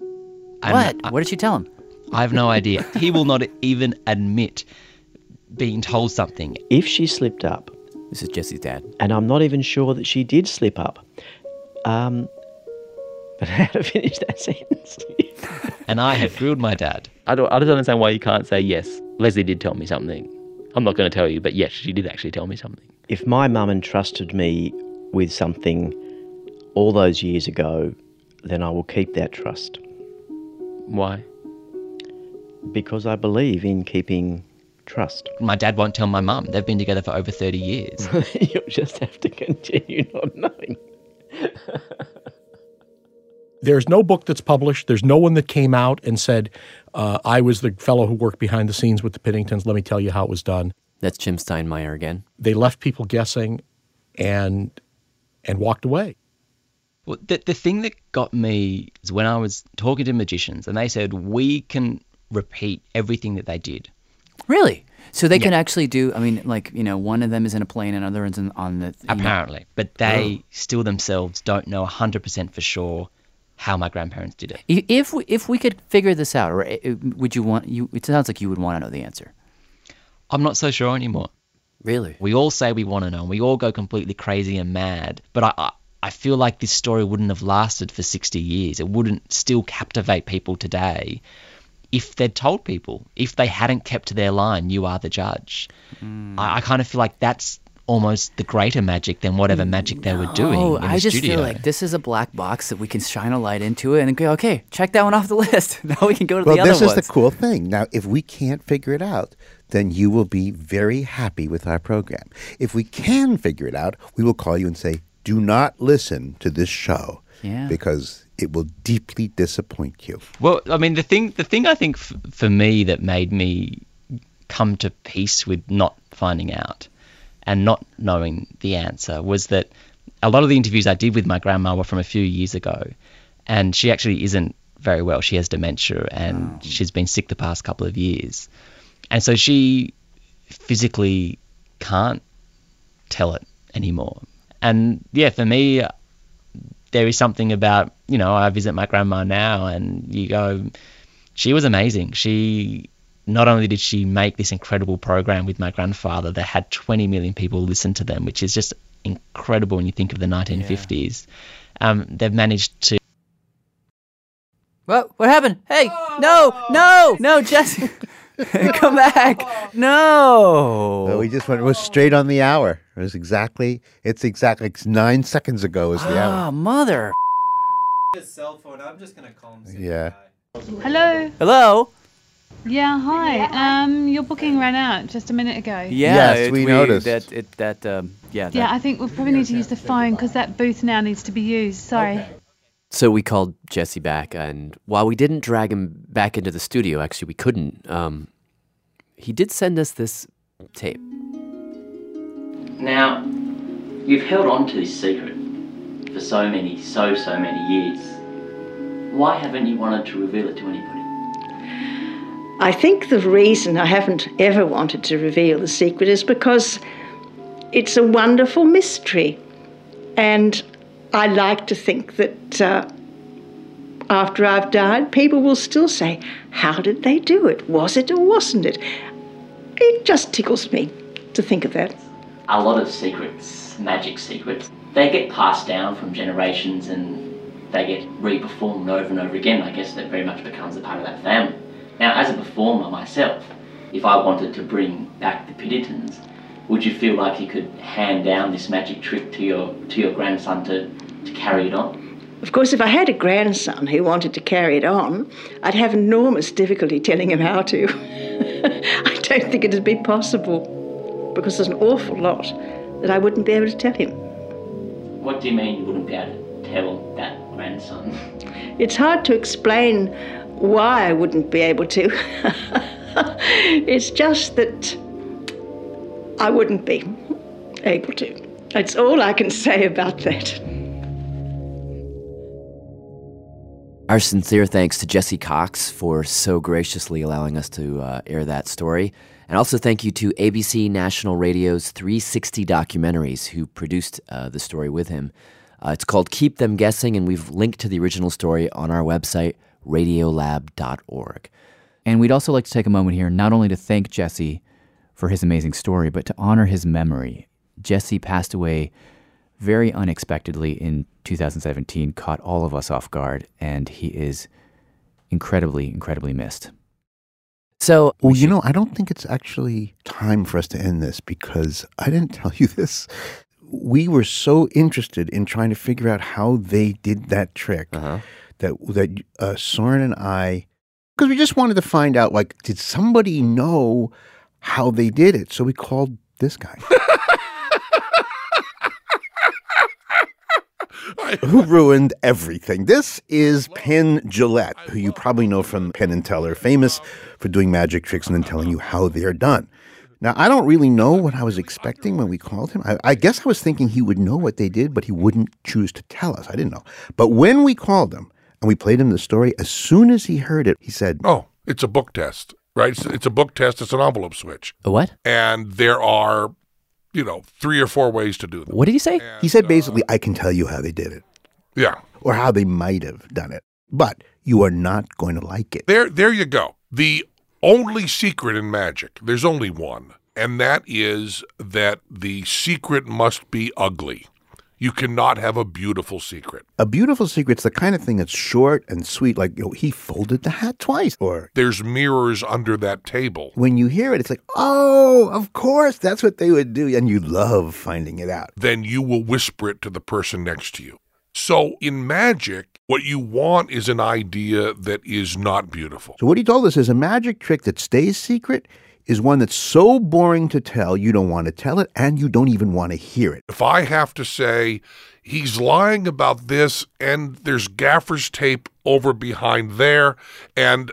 What? What did she tell him? I have no idea. He will not even admit being told something. If she slipped up... This is Jesse's dad. And I'm not even sure that she did slip up. But how to finish that sentence? And I had grilled my dad. I just don't understand why you can't say, "Yes, Leslie did tell me something. I'm not going to tell you, but yes, she did actually tell me something." If my mum entrusted me with something all those years ago, then I will keep that trust. Why? Because I believe in keeping trust. My dad won't tell my mum. They've been together for over 30 years. You'll just have to continue not knowing. There's no book that's published. There's no one that came out and said, I was the fellow who worked behind the scenes with the Piddingtons. Let me tell you how it was done. That's Jim Steinmeier again. They left people guessing and walked away. Well, the thing that got me is when I was talking to magicians and they said, we can repeat everything that they did. Really? So they can actually do, one of them is in a plane and another one's on the... Apparently. But they still themselves don't know 100% for sure how my grandparents did it. If we could figure this out, or would you want... It sounds like you would want to know the answer. I'm not so sure anymore. Really? We all say we want to know, and we all go completely crazy and mad. But I feel like this story wouldn't have lasted for 60 years. It wouldn't still captivate people today if they'd told people, if they hadn't kept to their line, "You are the judge." I kind of feel like that's almost the greater magic than whatever magic they were doing in the I just studio. feel like this is a black box that we can shine a light into it and go, okay, check that one off the list. Now we can go to the other ones. Well, this is the cool thing. Now, if we can't figure it out, then you will be very happy with our program. If we can figure it out, we will call you and say, do not listen to this show because it will deeply disappoint you. Well, I mean, the thing I think for me that made me come to peace with not finding out and not knowing the answer was that a lot of the interviews I did with my grandma were from a few years ago, and she actually isn't very well. She has dementia and she's been sick the past couple of years. And so she physically can't tell it anymore. And yeah, for me, there is something about, I visit my grandma now and you go, she was amazing. Not only did she make this incredible program with my grandfather that had 20 million people listen to them, which is just incredible when you think of the 1950s, they've managed to What happened? Hey, no, Jesse. Come back. No. So we just went, it was straight on the hour. It's exactly 9 seconds ago is the hour. Oh, mother. His cell phone. I'm just going to call him. Yeah. Hello. Hello. Yeah, hi. Your booking ran out just a minute ago. Yes, we noticed. Yeah, I think we'll probably need to use the phone because that booth now needs to be used. Sorry. Okay. So we called Jesse back, and while we didn't drag him back into the studio, actually we couldn't, he did send us this tape. Now, you've held on to this secret for so many years. Why haven't you wanted to reveal it to anybody? I think the reason I haven't ever wanted to reveal the secret is because it's a wonderful mystery. And I like to think that after I've died, people will still say, how did they do it? Was it or wasn't it? It just tickles me to think of that. A lot of secrets, magic secrets, they get passed down from generations and they get re-performed over and over again. I guess that very much becomes a part of that family. Now, as a performer myself, if I wanted to bring back the Piddingtons, would you feel like you could hand down this magic trick to your grandson to carry it on? Of course, if I had a grandson who wanted to carry it on, I'd have enormous difficulty telling him how to. I don't think it'd be possible, because there's an awful lot that I wouldn't be able to tell him. What do you mean you wouldn't be able to tell that grandson? It's hard to explain why I wouldn't be able to. It's just that I wouldn't be able to. That's all I can say about that. Our sincere thanks to Jesse Cox for so graciously allowing us to air that story. And also thank you to ABC National Radio's 360 Documentaries, who produced the story with him. It's called Keep Them Guessing, and we've linked to the original story on our website, radiolab.org. And we'd also like to take a moment here not only to thank Jesse for his amazing story, but to honor his memory. Jesse passed away very unexpectedly in 2017, caught all of us off guard, and he is incredibly, incredibly missed. So, well, I don't think it's actually time for us to end this because I didn't tell you this. We were so interested in trying to figure out how they did that trick that Soren and I, because we just wanted to find out, like, did somebody know how they did it? So we called this guy. Who ruined everything. This is Penn Jillette, who you probably know from Penn and Teller, famous for doing magic tricks and then telling you how they're done. Now, I don't really know what I was expecting when we called him. I guess I was thinking he would know what they did, but he wouldn't choose to tell us. I didn't know. But when we called him and we played him the story, as soon as he heard it, he said, "Oh, it's a book test, right? It's a book test. It's an envelope switch." A what? And there are 3 or 4 ways to do them. What did he say? He said basically, I can tell you how they did it. Yeah. Or how they might have done it. But you are not going to like it. There you go. The only secret in magic, there's only one, and that is that the secret must be ugly. You cannot have a beautiful secret. A beautiful secret's the kind of thing that's short and sweet, like, he folded the hat twice. Or there's mirrors under that table. When you hear it, it's like, oh, of course, that's what they would do. And you love finding it out. Then you will whisper it to the person next to you. So in magic, what you want is an idea that is not beautiful. So what he told us is a magic trick that stays secret is one that's so boring to tell, you don't want to tell it, and you don't even want to hear it. If I have to say, he's lying about this, and there's gaffer's tape over behind there, and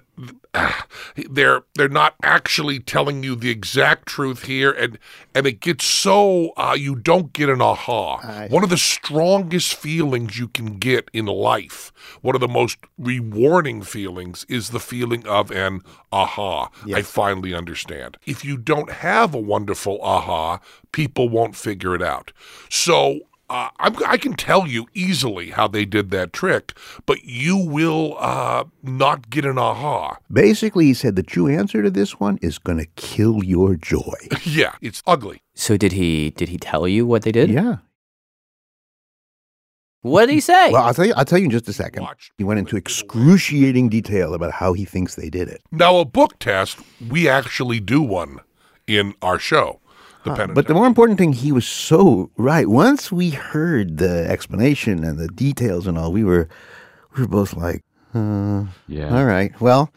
they're not actually telling you the exact truth here, and it gets so you don't get an aha. One of the strongest feelings you can get in life, one of the most rewarding feelings, is the feeling of an aha. Yes. I finally understand. If you don't have a wonderful aha, people won't figure it out. So I can tell you easily how they did that trick, but you will not get an aha. Basically, he said the true answer to this one is going to kill your joy. Yeah, it's ugly. So did he tell you what they did? Yeah. What did he say? Well, I'll tell you in just a second. He went into excruciating detail about how he thinks they did it. Now, a book test, we actually do one in our show. But the more important thing, he was so right. Once we heard the explanation and the details and all, we were both like, yeah. All right. Well,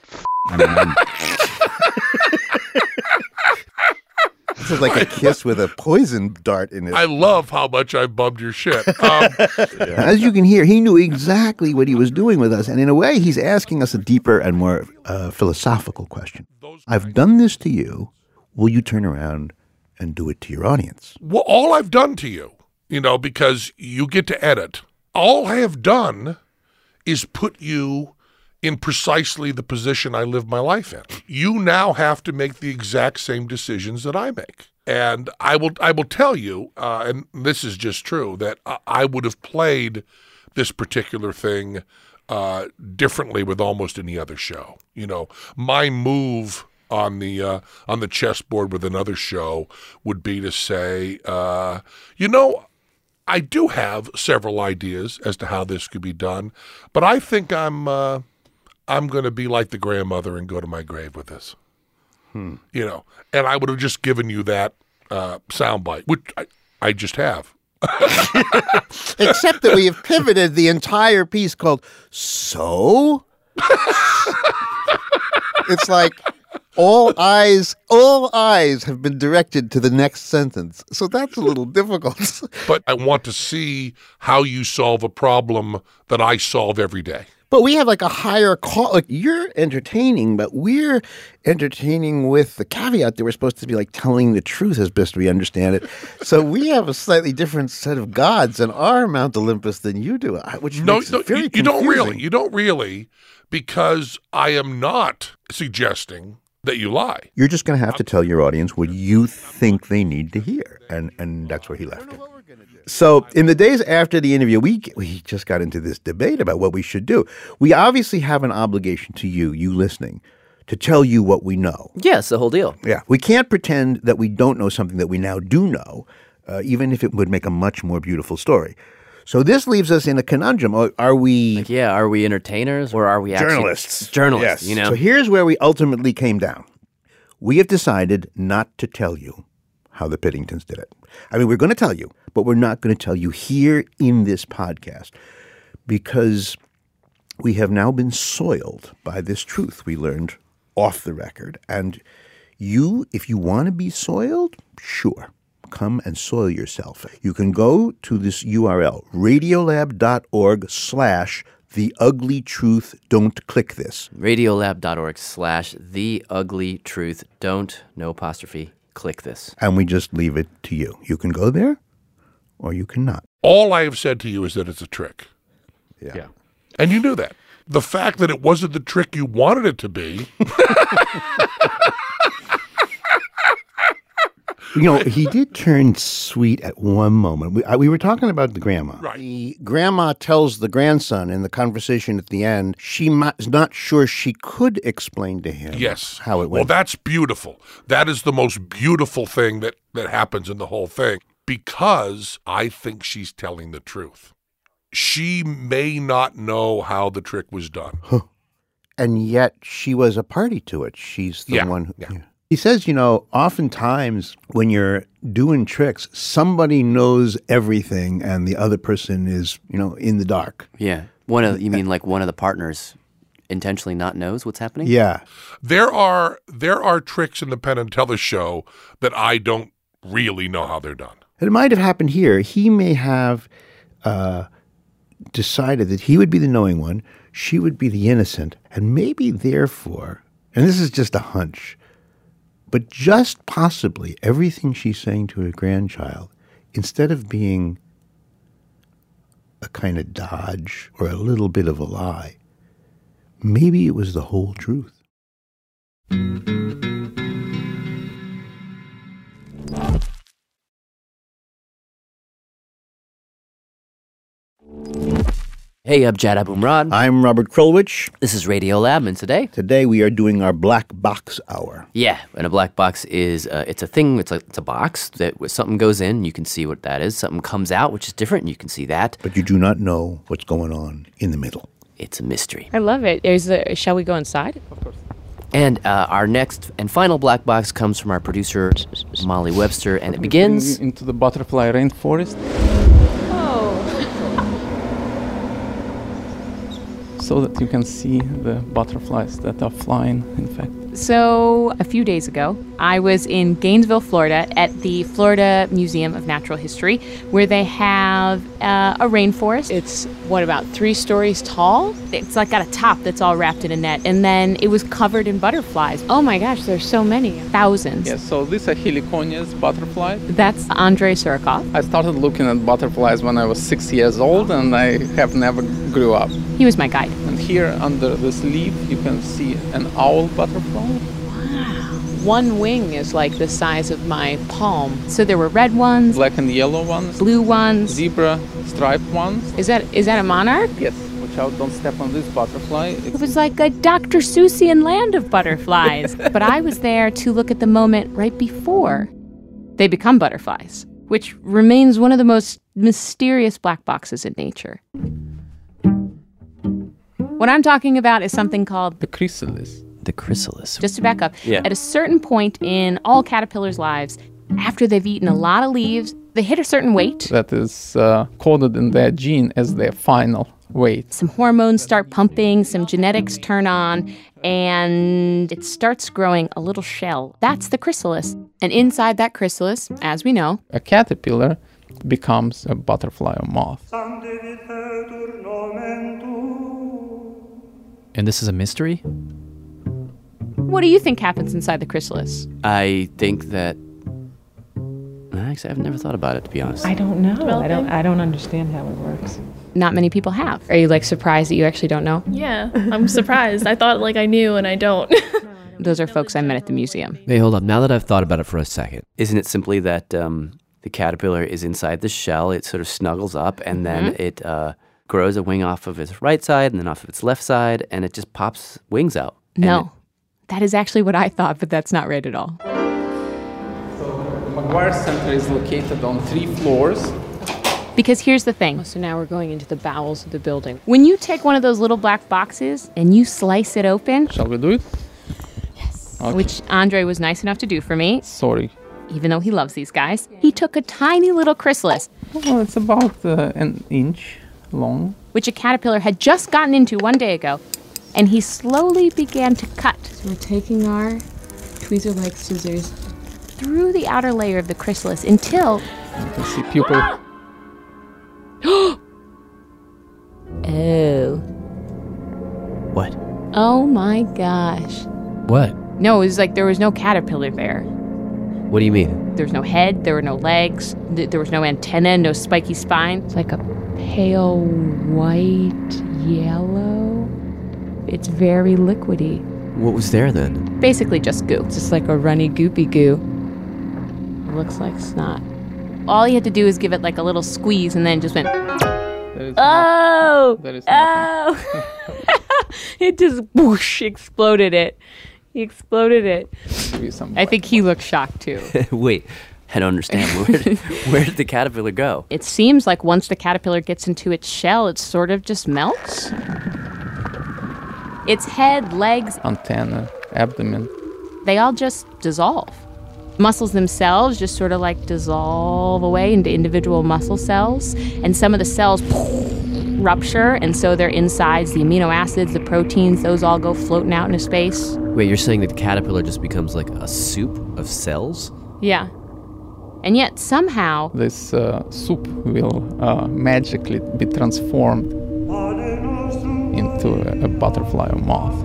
this is like a kiss with a poison dart in it. I love how much I bumped your shit. As you can hear, he knew exactly what he was doing with us. And in a way, he's asking us a deeper and more philosophical question. I've done this to you. Will you turn around and do it to your audience? Well, all I've done to you, because you get to edit, all I have done is put you in precisely the position I live my life in. You now have to make the exact same decisions that I make. And I will tell you, and this is just true, that I would have played this particular thing differently with almost any other show. My move on the chessboard with another show would be to say, I do have several ideas as to how this could be done, but I think I'm going to be like the grandmother and go to my grave with this. And I would have just given you that soundbite, which I just have. Except that we have pivoted the entire piece called So? It's like all eyes have been directed to the next sentence. So that's a little difficult. But I want to see how you solve a problem that I solve every day. But we have like a higher call. Like, you're entertaining, but we're entertaining with the caveat that we're supposed to be like telling the truth as best we understand it. So we have a slightly different set of gods in our Mount Olympus than you do, which makes it very confusing. You don't really, because I am not suggesting that you lie. You're just going to have to tell your audience what you think they need to hear, and that's where he left it. So in the days after the interview, we just got into this debate about what we should do. We obviously have an obligation to you listening, to tell you what we know. Yes, the whole deal. Yeah. We can't pretend that we don't know something that we now do know, even if it would make a much more beautiful story. So this leaves us in a conundrum. Are we... are we entertainers or are we actually... Journalists. Yes. So here's where we ultimately came down. We have decided not to tell you how the Piddingtons did it. I mean, we're going to tell you, but we're not going to tell you here in this podcast because we have now been soiled by this truth we learned off the record. And you, if you want to be soiled, sure, come and soil yourself. You can go to this URL, radiolab.org/theuglytruth. Don't click this. Radiolab.org/theuglytruth. Don't, no apostrophe. Click this. And we just leave it to you. You can go there or you cannot. All I have said to you is that it's a trick. Yeah. And you knew that. The fact that it wasn't the trick you wanted it to be. He did turn sweet at one moment. We were talking about the grandma. Right. The grandma tells the grandson in the conversation at the end, she is not sure she could explain to him how it went. Well, that's beautiful. That is the most beautiful thing that happens in the whole thing, because I think she's telling the truth. She may not know how the trick was done. And yet she was a party to it. She's the one who... Yeah. He says, oftentimes when you're doing tricks, somebody knows everything and the other person is, in the dark. Yeah. You mean like one of the partners intentionally not knows what's happening? Yeah. There are tricks in the Penn and Teller show that I don't really know how they're done. It might have happened here. He may have decided that he would be the knowing one, she would be the innocent, and maybe therefore, and this is just a hunch, but just possibly everything she's saying to her grandchild, instead of being a kind of dodge or a little bit of a lie, maybe it was the whole truth. Hey, I'm Jad Abumrad. I'm Robert Krulwich. This is Radiolab, and today? Today we are doing our Black Box Hour. Yeah, and a black box is, it's a thing, it's a box that something goes in, you can see what that is. Something comes out, which is different, and you can see that. But you do not know what's going on in the middle. It's a mystery. I love it. Shall we go inside? Of course. And our next and final black box comes from our producer, Molly Webster, and it begins... into the butterfly rainforest. So that you can see the butterflies that are flying, in fact. So, a few days ago, I was in Gainesville, Florida, at the Florida Museum of Natural History, where they have a rainforest. It's, about 3 stories tall? It's like got a top that's all wrapped in a net, and then it was covered in butterflies. Oh my gosh, there's so many. Thousands. Yes, so these are Heliconias butterflies. That's Andrei Surikov. I started looking at butterflies when I was 6 years old, and I have never grew up. He was my guide. And here under this leaf, you can see an owl butterfly. One wing is like the size of my palm. So there were red ones, black and yellow ones, blue ones, zebra striped ones. Is that a monarch? Yes. Watch out, don't step on this butterfly. It was like a Dr. Seussian land of butterflies. But I was there to look at the moment right before they become butterflies, which remains one of the most mysterious black boxes in nature. What I'm talking about is something called the chrysalis. The chrysalis. Just to back up, at a certain point in all caterpillars' lives, after they've eaten a lot of leaves, they hit a certain weight. That is coded in their gene as their final weight. Some hormones start pumping, some genetics turn on, and it starts growing a little shell. That's the chrysalis. And inside that chrysalis, as we know, a caterpillar becomes a butterfly or moth. And this is a mystery? What do you think happens inside the chrysalis? I think that... Actually, I've never thought about it, to be honest. I don't know. I don't understand how it works. Not many people have. Are you surprised that you actually don't know? Yeah, I'm surprised. I thought I knew and I don't. Those are folks I met at the museum. Hey, hold up. Now that I've thought about it for a second, isn't it simply that the caterpillar is inside the shell, it sort of snuggles up, and then it grows a wing off of its right side and then off of its left side, and it just pops wings out? No. That is actually what I thought, but that's not right at all. So the McGuire Center is located on 3 floors. Because here's the thing. So now we're going into the bowels of the building. When you take one of those little black boxes and you slice it open... Shall we do it? Yes. Okay. Which Andre was nice enough to do for me. Sorry. Even though he loves these guys. He took a tiny little chrysalis. Well, it's about an inch long. Which a caterpillar had just gotten into one day ago. And he slowly began to cut. So we're taking our tweezer-like scissors through the outer layer of the chrysalis until... You can see pupil. Oh. What? Oh my gosh. What? No, it was there was no caterpillar there. What do you mean? There was no head, there were no legs, there was no antenna, no spiky spine. It's like a pale white yellow. It's very liquidy. What was there then? Basically just goo. It's just like a runny, goopy goo. It looks like snot. All he had to do is give it a little squeeze and then just went... Oh! It just whoosh, exploded it. He exploded it. I think he looked shocked too. Wait, I don't understand. Where did the caterpillar go? It seems like once the caterpillar gets into its shell, it sort of just melts. Its head, legs, antenna, abdomen, they all just dissolve. Muscles themselves just sort of dissolve away into individual muscle cells. And some of the cells rupture, and so their insides, the amino acids, the proteins, those all go floating out into space. Wait, you're saying that the caterpillar just becomes like a soup of cells? Yeah. And yet somehow... this soup will magically be transformed into a butterfly or moth.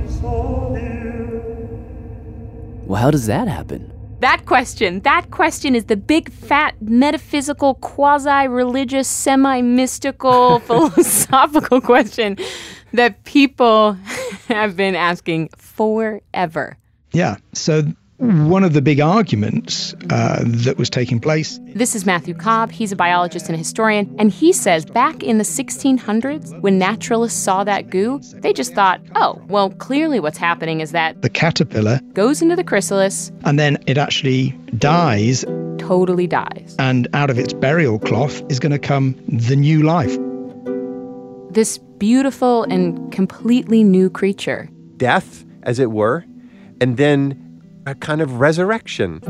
Well, how does that happen? That question is the big, fat, metaphysical, quasi-religious, semi-mystical, philosophical question that people have been asking forever. Yeah, so one of the big arguments that was taking place. This is Matthew Cobb. He's a biologist and a historian, and he says back in the 1600s, when naturalists saw that goo, they just thought, oh, well, clearly what's happening is that the caterpillar goes into the chrysalis, and then it actually dies. Totally dies. And out of its burial cloth is going to come the new life. This beautiful and completely new creature. Death, as it were, and then a kind of resurrection.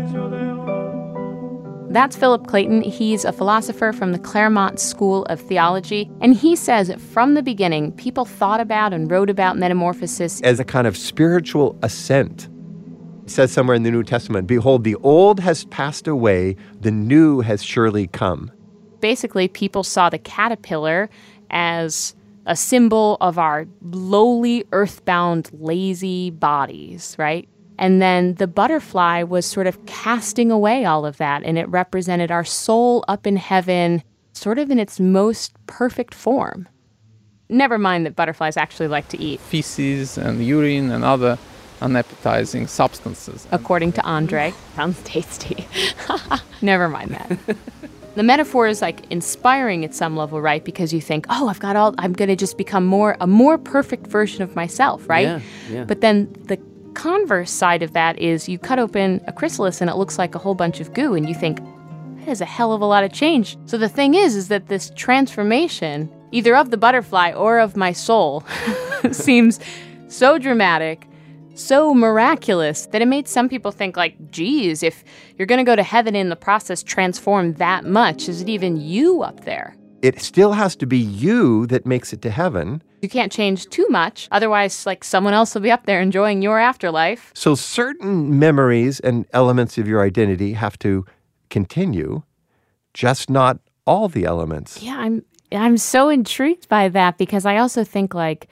That's Philip Clayton. He's a philosopher from the Claremont School of Theology. And he says from the beginning, people thought about and wrote about metamorphosis as a kind of spiritual ascent. It says somewhere in the New Testament, behold, the old has passed away, the new has surely come. Basically, people saw the caterpillar as a symbol of our lowly, earthbound, lazy bodies, right? And then the butterfly was sort of casting away all of that, and it represented our soul up in heaven, sort of in its most perfect form. Never mind that butterflies actually like to eat feces and urine and other unappetizing substances. According to Andre. Sounds tasty. Never mind that. The metaphor is like inspiring at some level, right? Because you think, oh, I'm going to just become a more perfect version of myself, right? Yeah. But then the converse side of that is you cut open a chrysalis and it looks like a whole bunch of goo, and you think, that is a hell of a lot of change. So the thing is that this transformation, either of the butterfly or of my soul, seems so dramatic, so miraculous, that it made some people think like, geez, if you're going to go to heaven in the process transform that much, is it even you up there? It still has to be you that makes it to heaven. You can't change too much, otherwise, like, someone else will be up there enjoying your afterlife. So certain memories and elements of your identity have to continue, just not all the elements. Yeah, I'm so intrigued by that, because I also think, like,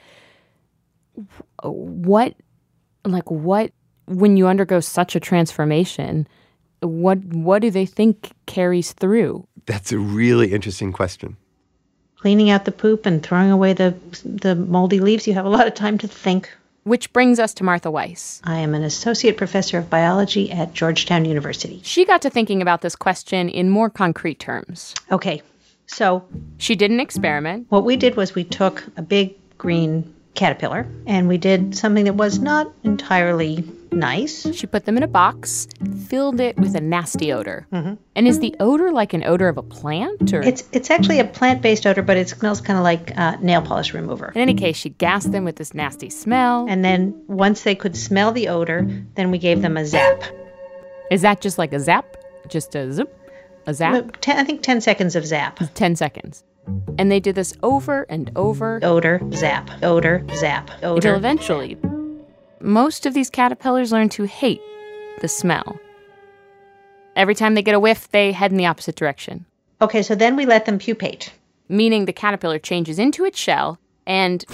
what when you undergo such a transformation, what do they think carries through? That's a really interesting question. Cleaning out the poop and throwing away the moldy leaves, you have a lot of time to think. Which brings us to Martha Weiss. I am an associate professor of biology at Georgetown University. She got to thinking about this question in more concrete terms. Okay, so she did an experiment. What we did was we took a big green caterpillar, and we did something that was not entirely nice. She put them in a box, filled it with a nasty odor. Mm-hmm. And is the odor like an odor of a plant? Or? It's actually a plant-based odor, but it smells kind of like nail polish remover. In any case, she gassed them with this nasty smell. And then once they could smell the odor, then we gave them a zap. Is that just like a zap? Just a zip? A zap? I think 10 seconds of zap. 10 seconds. And they did this over and over. Odor, zap, odor, zap, odor. Until eventually, most of these caterpillars learn to hate the smell. Every time they get a whiff, they head in the opposite direction. Okay, so then we let them pupate. Meaning the caterpillar changes into its shell and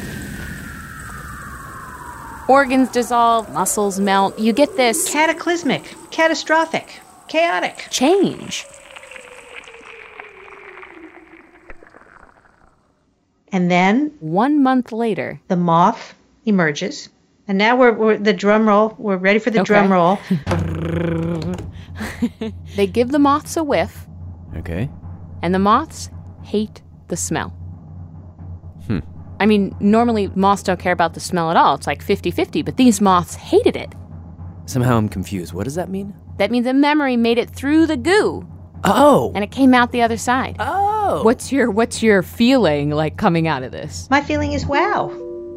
organs dissolve, muscles melt. You get this cataclysmic, catastrophic, chaotic change. And then 1 month later, the moth emerges. And now we're the drum roll. We're ready for the drum roll. They give the moths a whiff. Okay. And the moths hate the smell. I mean, normally moths don't care about the smell at all. It's like 50-50, but these moths hated it. Somehow I'm confused. What does that mean? That means the memory made it through the goo. Oh. And it came out the other side. Oh. What's your feeling like coming out of this? My feeling is wow.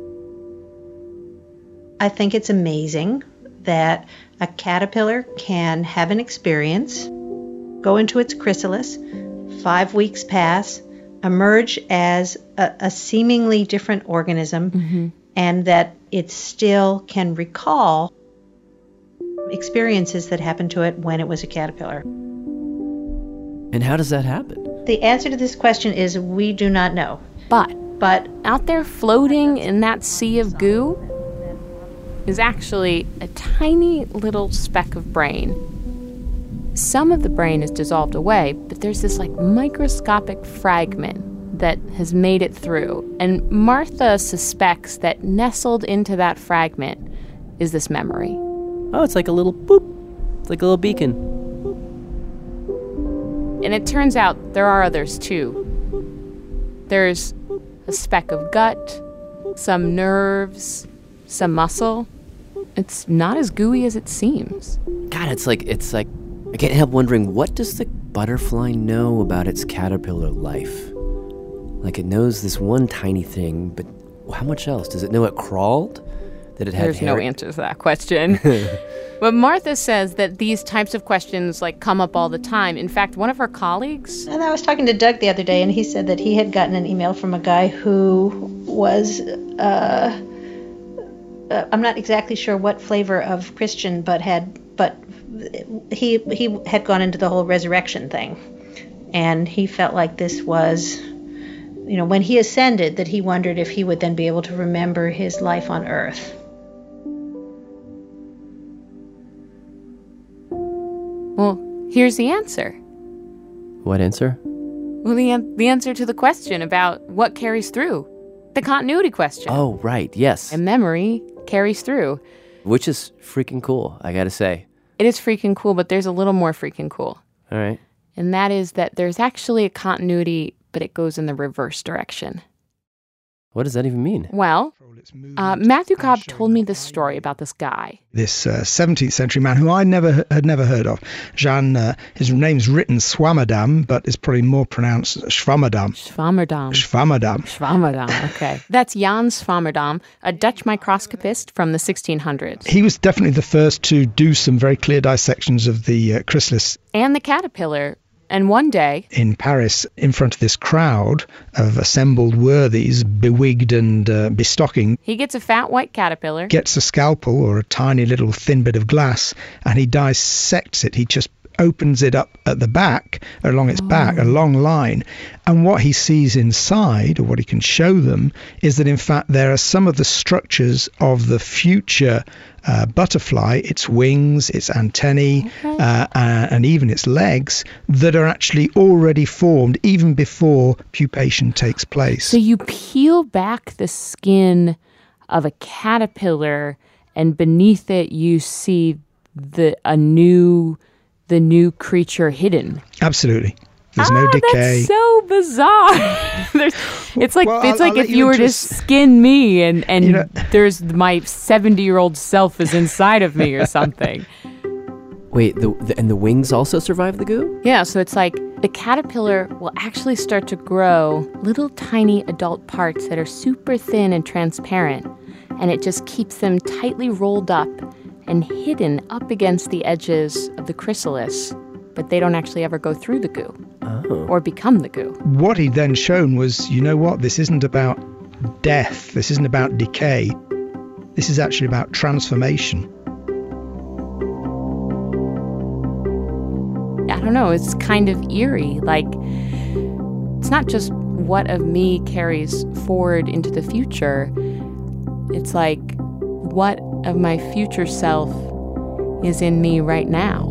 I think it's amazing that a caterpillar can have an experience, go into its chrysalis, 5 weeks pass, emerge as a seemingly different organism, and that it still can recall experiences that happened to it when it was a caterpillar. And how does that happen? The answer to this question is we do not know. But out there floating in that sea of goo is actually a tiny little speck of brain. Some of the brain is dissolved away, but there's this like microscopic fragment that has made it through. And Martha suspects that nestled into that fragment is this memory. Oh, it's like a little boop. It's like a little beacon. And it turns out there are others too. There's a speck of gut, some nerves, some muscle. It's not as gooey as it seems. God, it's like I can't help wondering, what does the butterfly know about its caterpillar life? Like, it knows this one tiny thing, but how much else? Does it know it crawled? That it had There's hair? no answer to that question. But Martha says that these types of questions come up all the time. In fact, one of her colleagues... And I was talking to Doug the other day, and he said that he had gotten an email from a guy who was... I'm not exactly sure what flavor of Christian, but he had gone into the whole resurrection thing. And he felt like this was, when he ascended, that he wondered if he would then be able to remember his life on earth. Well, here's the answer. What answer? Well, the answer to the question about what carries through. The continuity question. Oh, right, yes. And memory carries through. Which is freaking cool, I gotta say. It is freaking cool, but there's a little more freaking cool. All right. And that is that there's actually a continuity, but it goes in the reverse direction. What does that even mean? Well, Matthew Cobb told me this story about this guy. This 17th century man who I had never heard of. Jan, his name's written Swammerdam, but is probably more pronounced Schwammerdam. Schwammerdam, okay. That's Jan Swammerdam, a Dutch microscopist from the 1600s. He was definitely the first to do some very clear dissections of the chrysalis. And the caterpillar. And one day... in Paris, in front of this crowd of assembled worthies, bewigged and bestocking... he gets a fat white caterpillar... gets a scalpel or a tiny little thin bit of glass, and he dissects it. He just opens it up at the back, along its back, a long line. And what he sees inside, or what he can show them, is that in fact there are some of the structures of the future butterfly, its wings, its antennae, and even its legs, that are actually already formed even before pupation takes place. So you peel back the skin of a caterpillar, and beneath it you see the new creature hidden. Absolutely. There's no decay. That's so bizarre. It's like if you were to skin me and there's my 70-year-old self is inside of me or something. Wait, and the wings also survive the goo? Yeah, so it's like the caterpillar will actually start to grow little tiny adult parts that are super thin and transparent, and it just keeps them tightly rolled up and hidden up against the edges of the chrysalis, but they don't actually ever go through the goo or become the goo. What he'd then shown was, this isn't about death, this isn't about decay, this is actually about transformation. I don't know, it's kind of eerie. Like, it's not just what of me carries forward into the future, it's like, what of my future self is in me right now?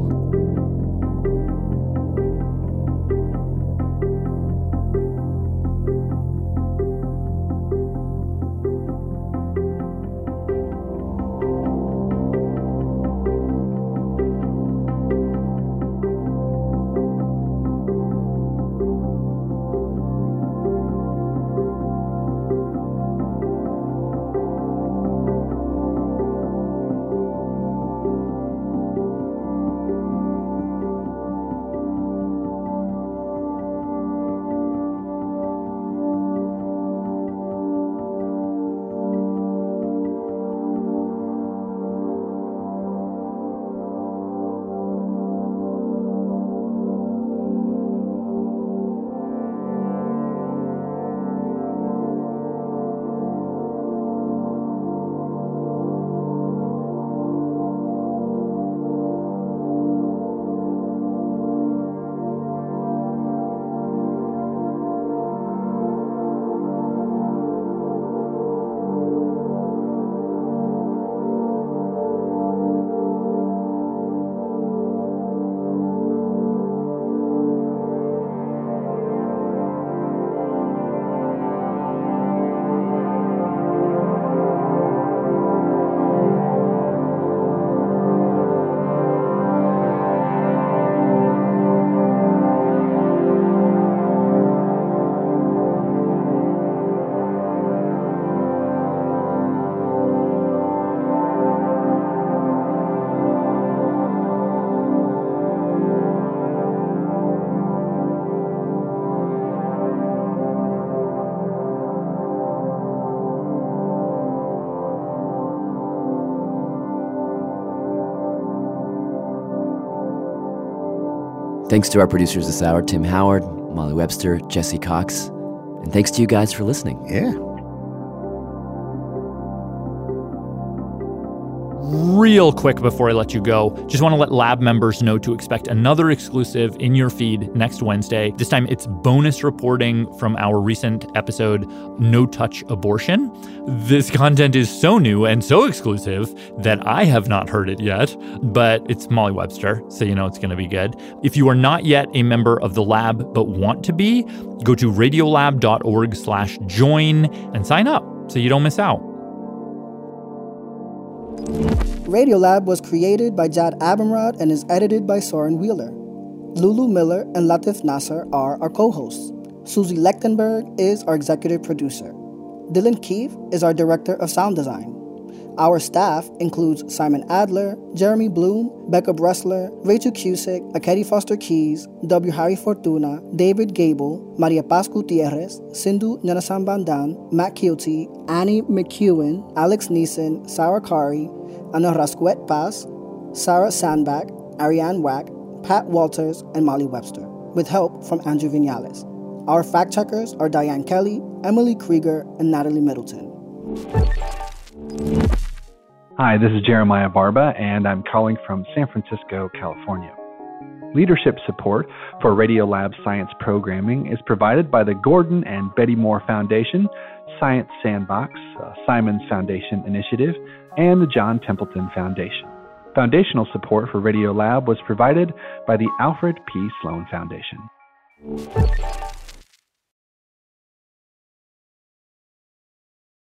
Thanks to our producers this hour, Tim Howard, Molly Webster, Jesse Cox. And thanks to you guys for listening. Yeah. Real quick before I let you go, just want to let Lab members know to expect another exclusive in your feed next Wednesday. This time it's bonus reporting from our recent episode, No Touch Abortion. This content is so new and so exclusive that I have not heard it yet, but it's Molly Webster, so you know it's going to be good. If you are not yet a member of the Lab but want to be, go to radiolab.org/join and sign up so you don't miss out. Radiolab was created by Jad Abumrad and is edited by Soren Wheeler. Lulu Miller and Latif Nasser are our co-hosts. Susie Lechtenberg is our executive producer. Dylan Keefe is our director of sound design. Our staff includes Simon Adler, Jeremy Bloom, Becca Bressler, Rachel Cusick, Akedi Foster Keys, W. Harry Fortuna, David Gable, Maria Paz Gutierrez, Sindhu Nyanasambandan, Matt Keelty, Annie McEwen, Alex Neeson, Sarah Kari, Ana Rasquet Paz, Sarah Sandbach, Ariane Wack, Pat Walters, and Molly Webster, with help from Andrew Vinales. Our fact-checkers are Diane Kelly, Emily Krieger, and Natalie Middleton. Hi, this is Jeremiah Barba, and I'm calling from San Francisco, California. Leadership support for Radiolab science programming is provided by the Gordon and Betty Moore Foundation, Science Sandbox, Simons Foundation Initiative, and the John Templeton Foundation. Foundational support for Radiolab was provided by the Alfred P. Sloan Foundation.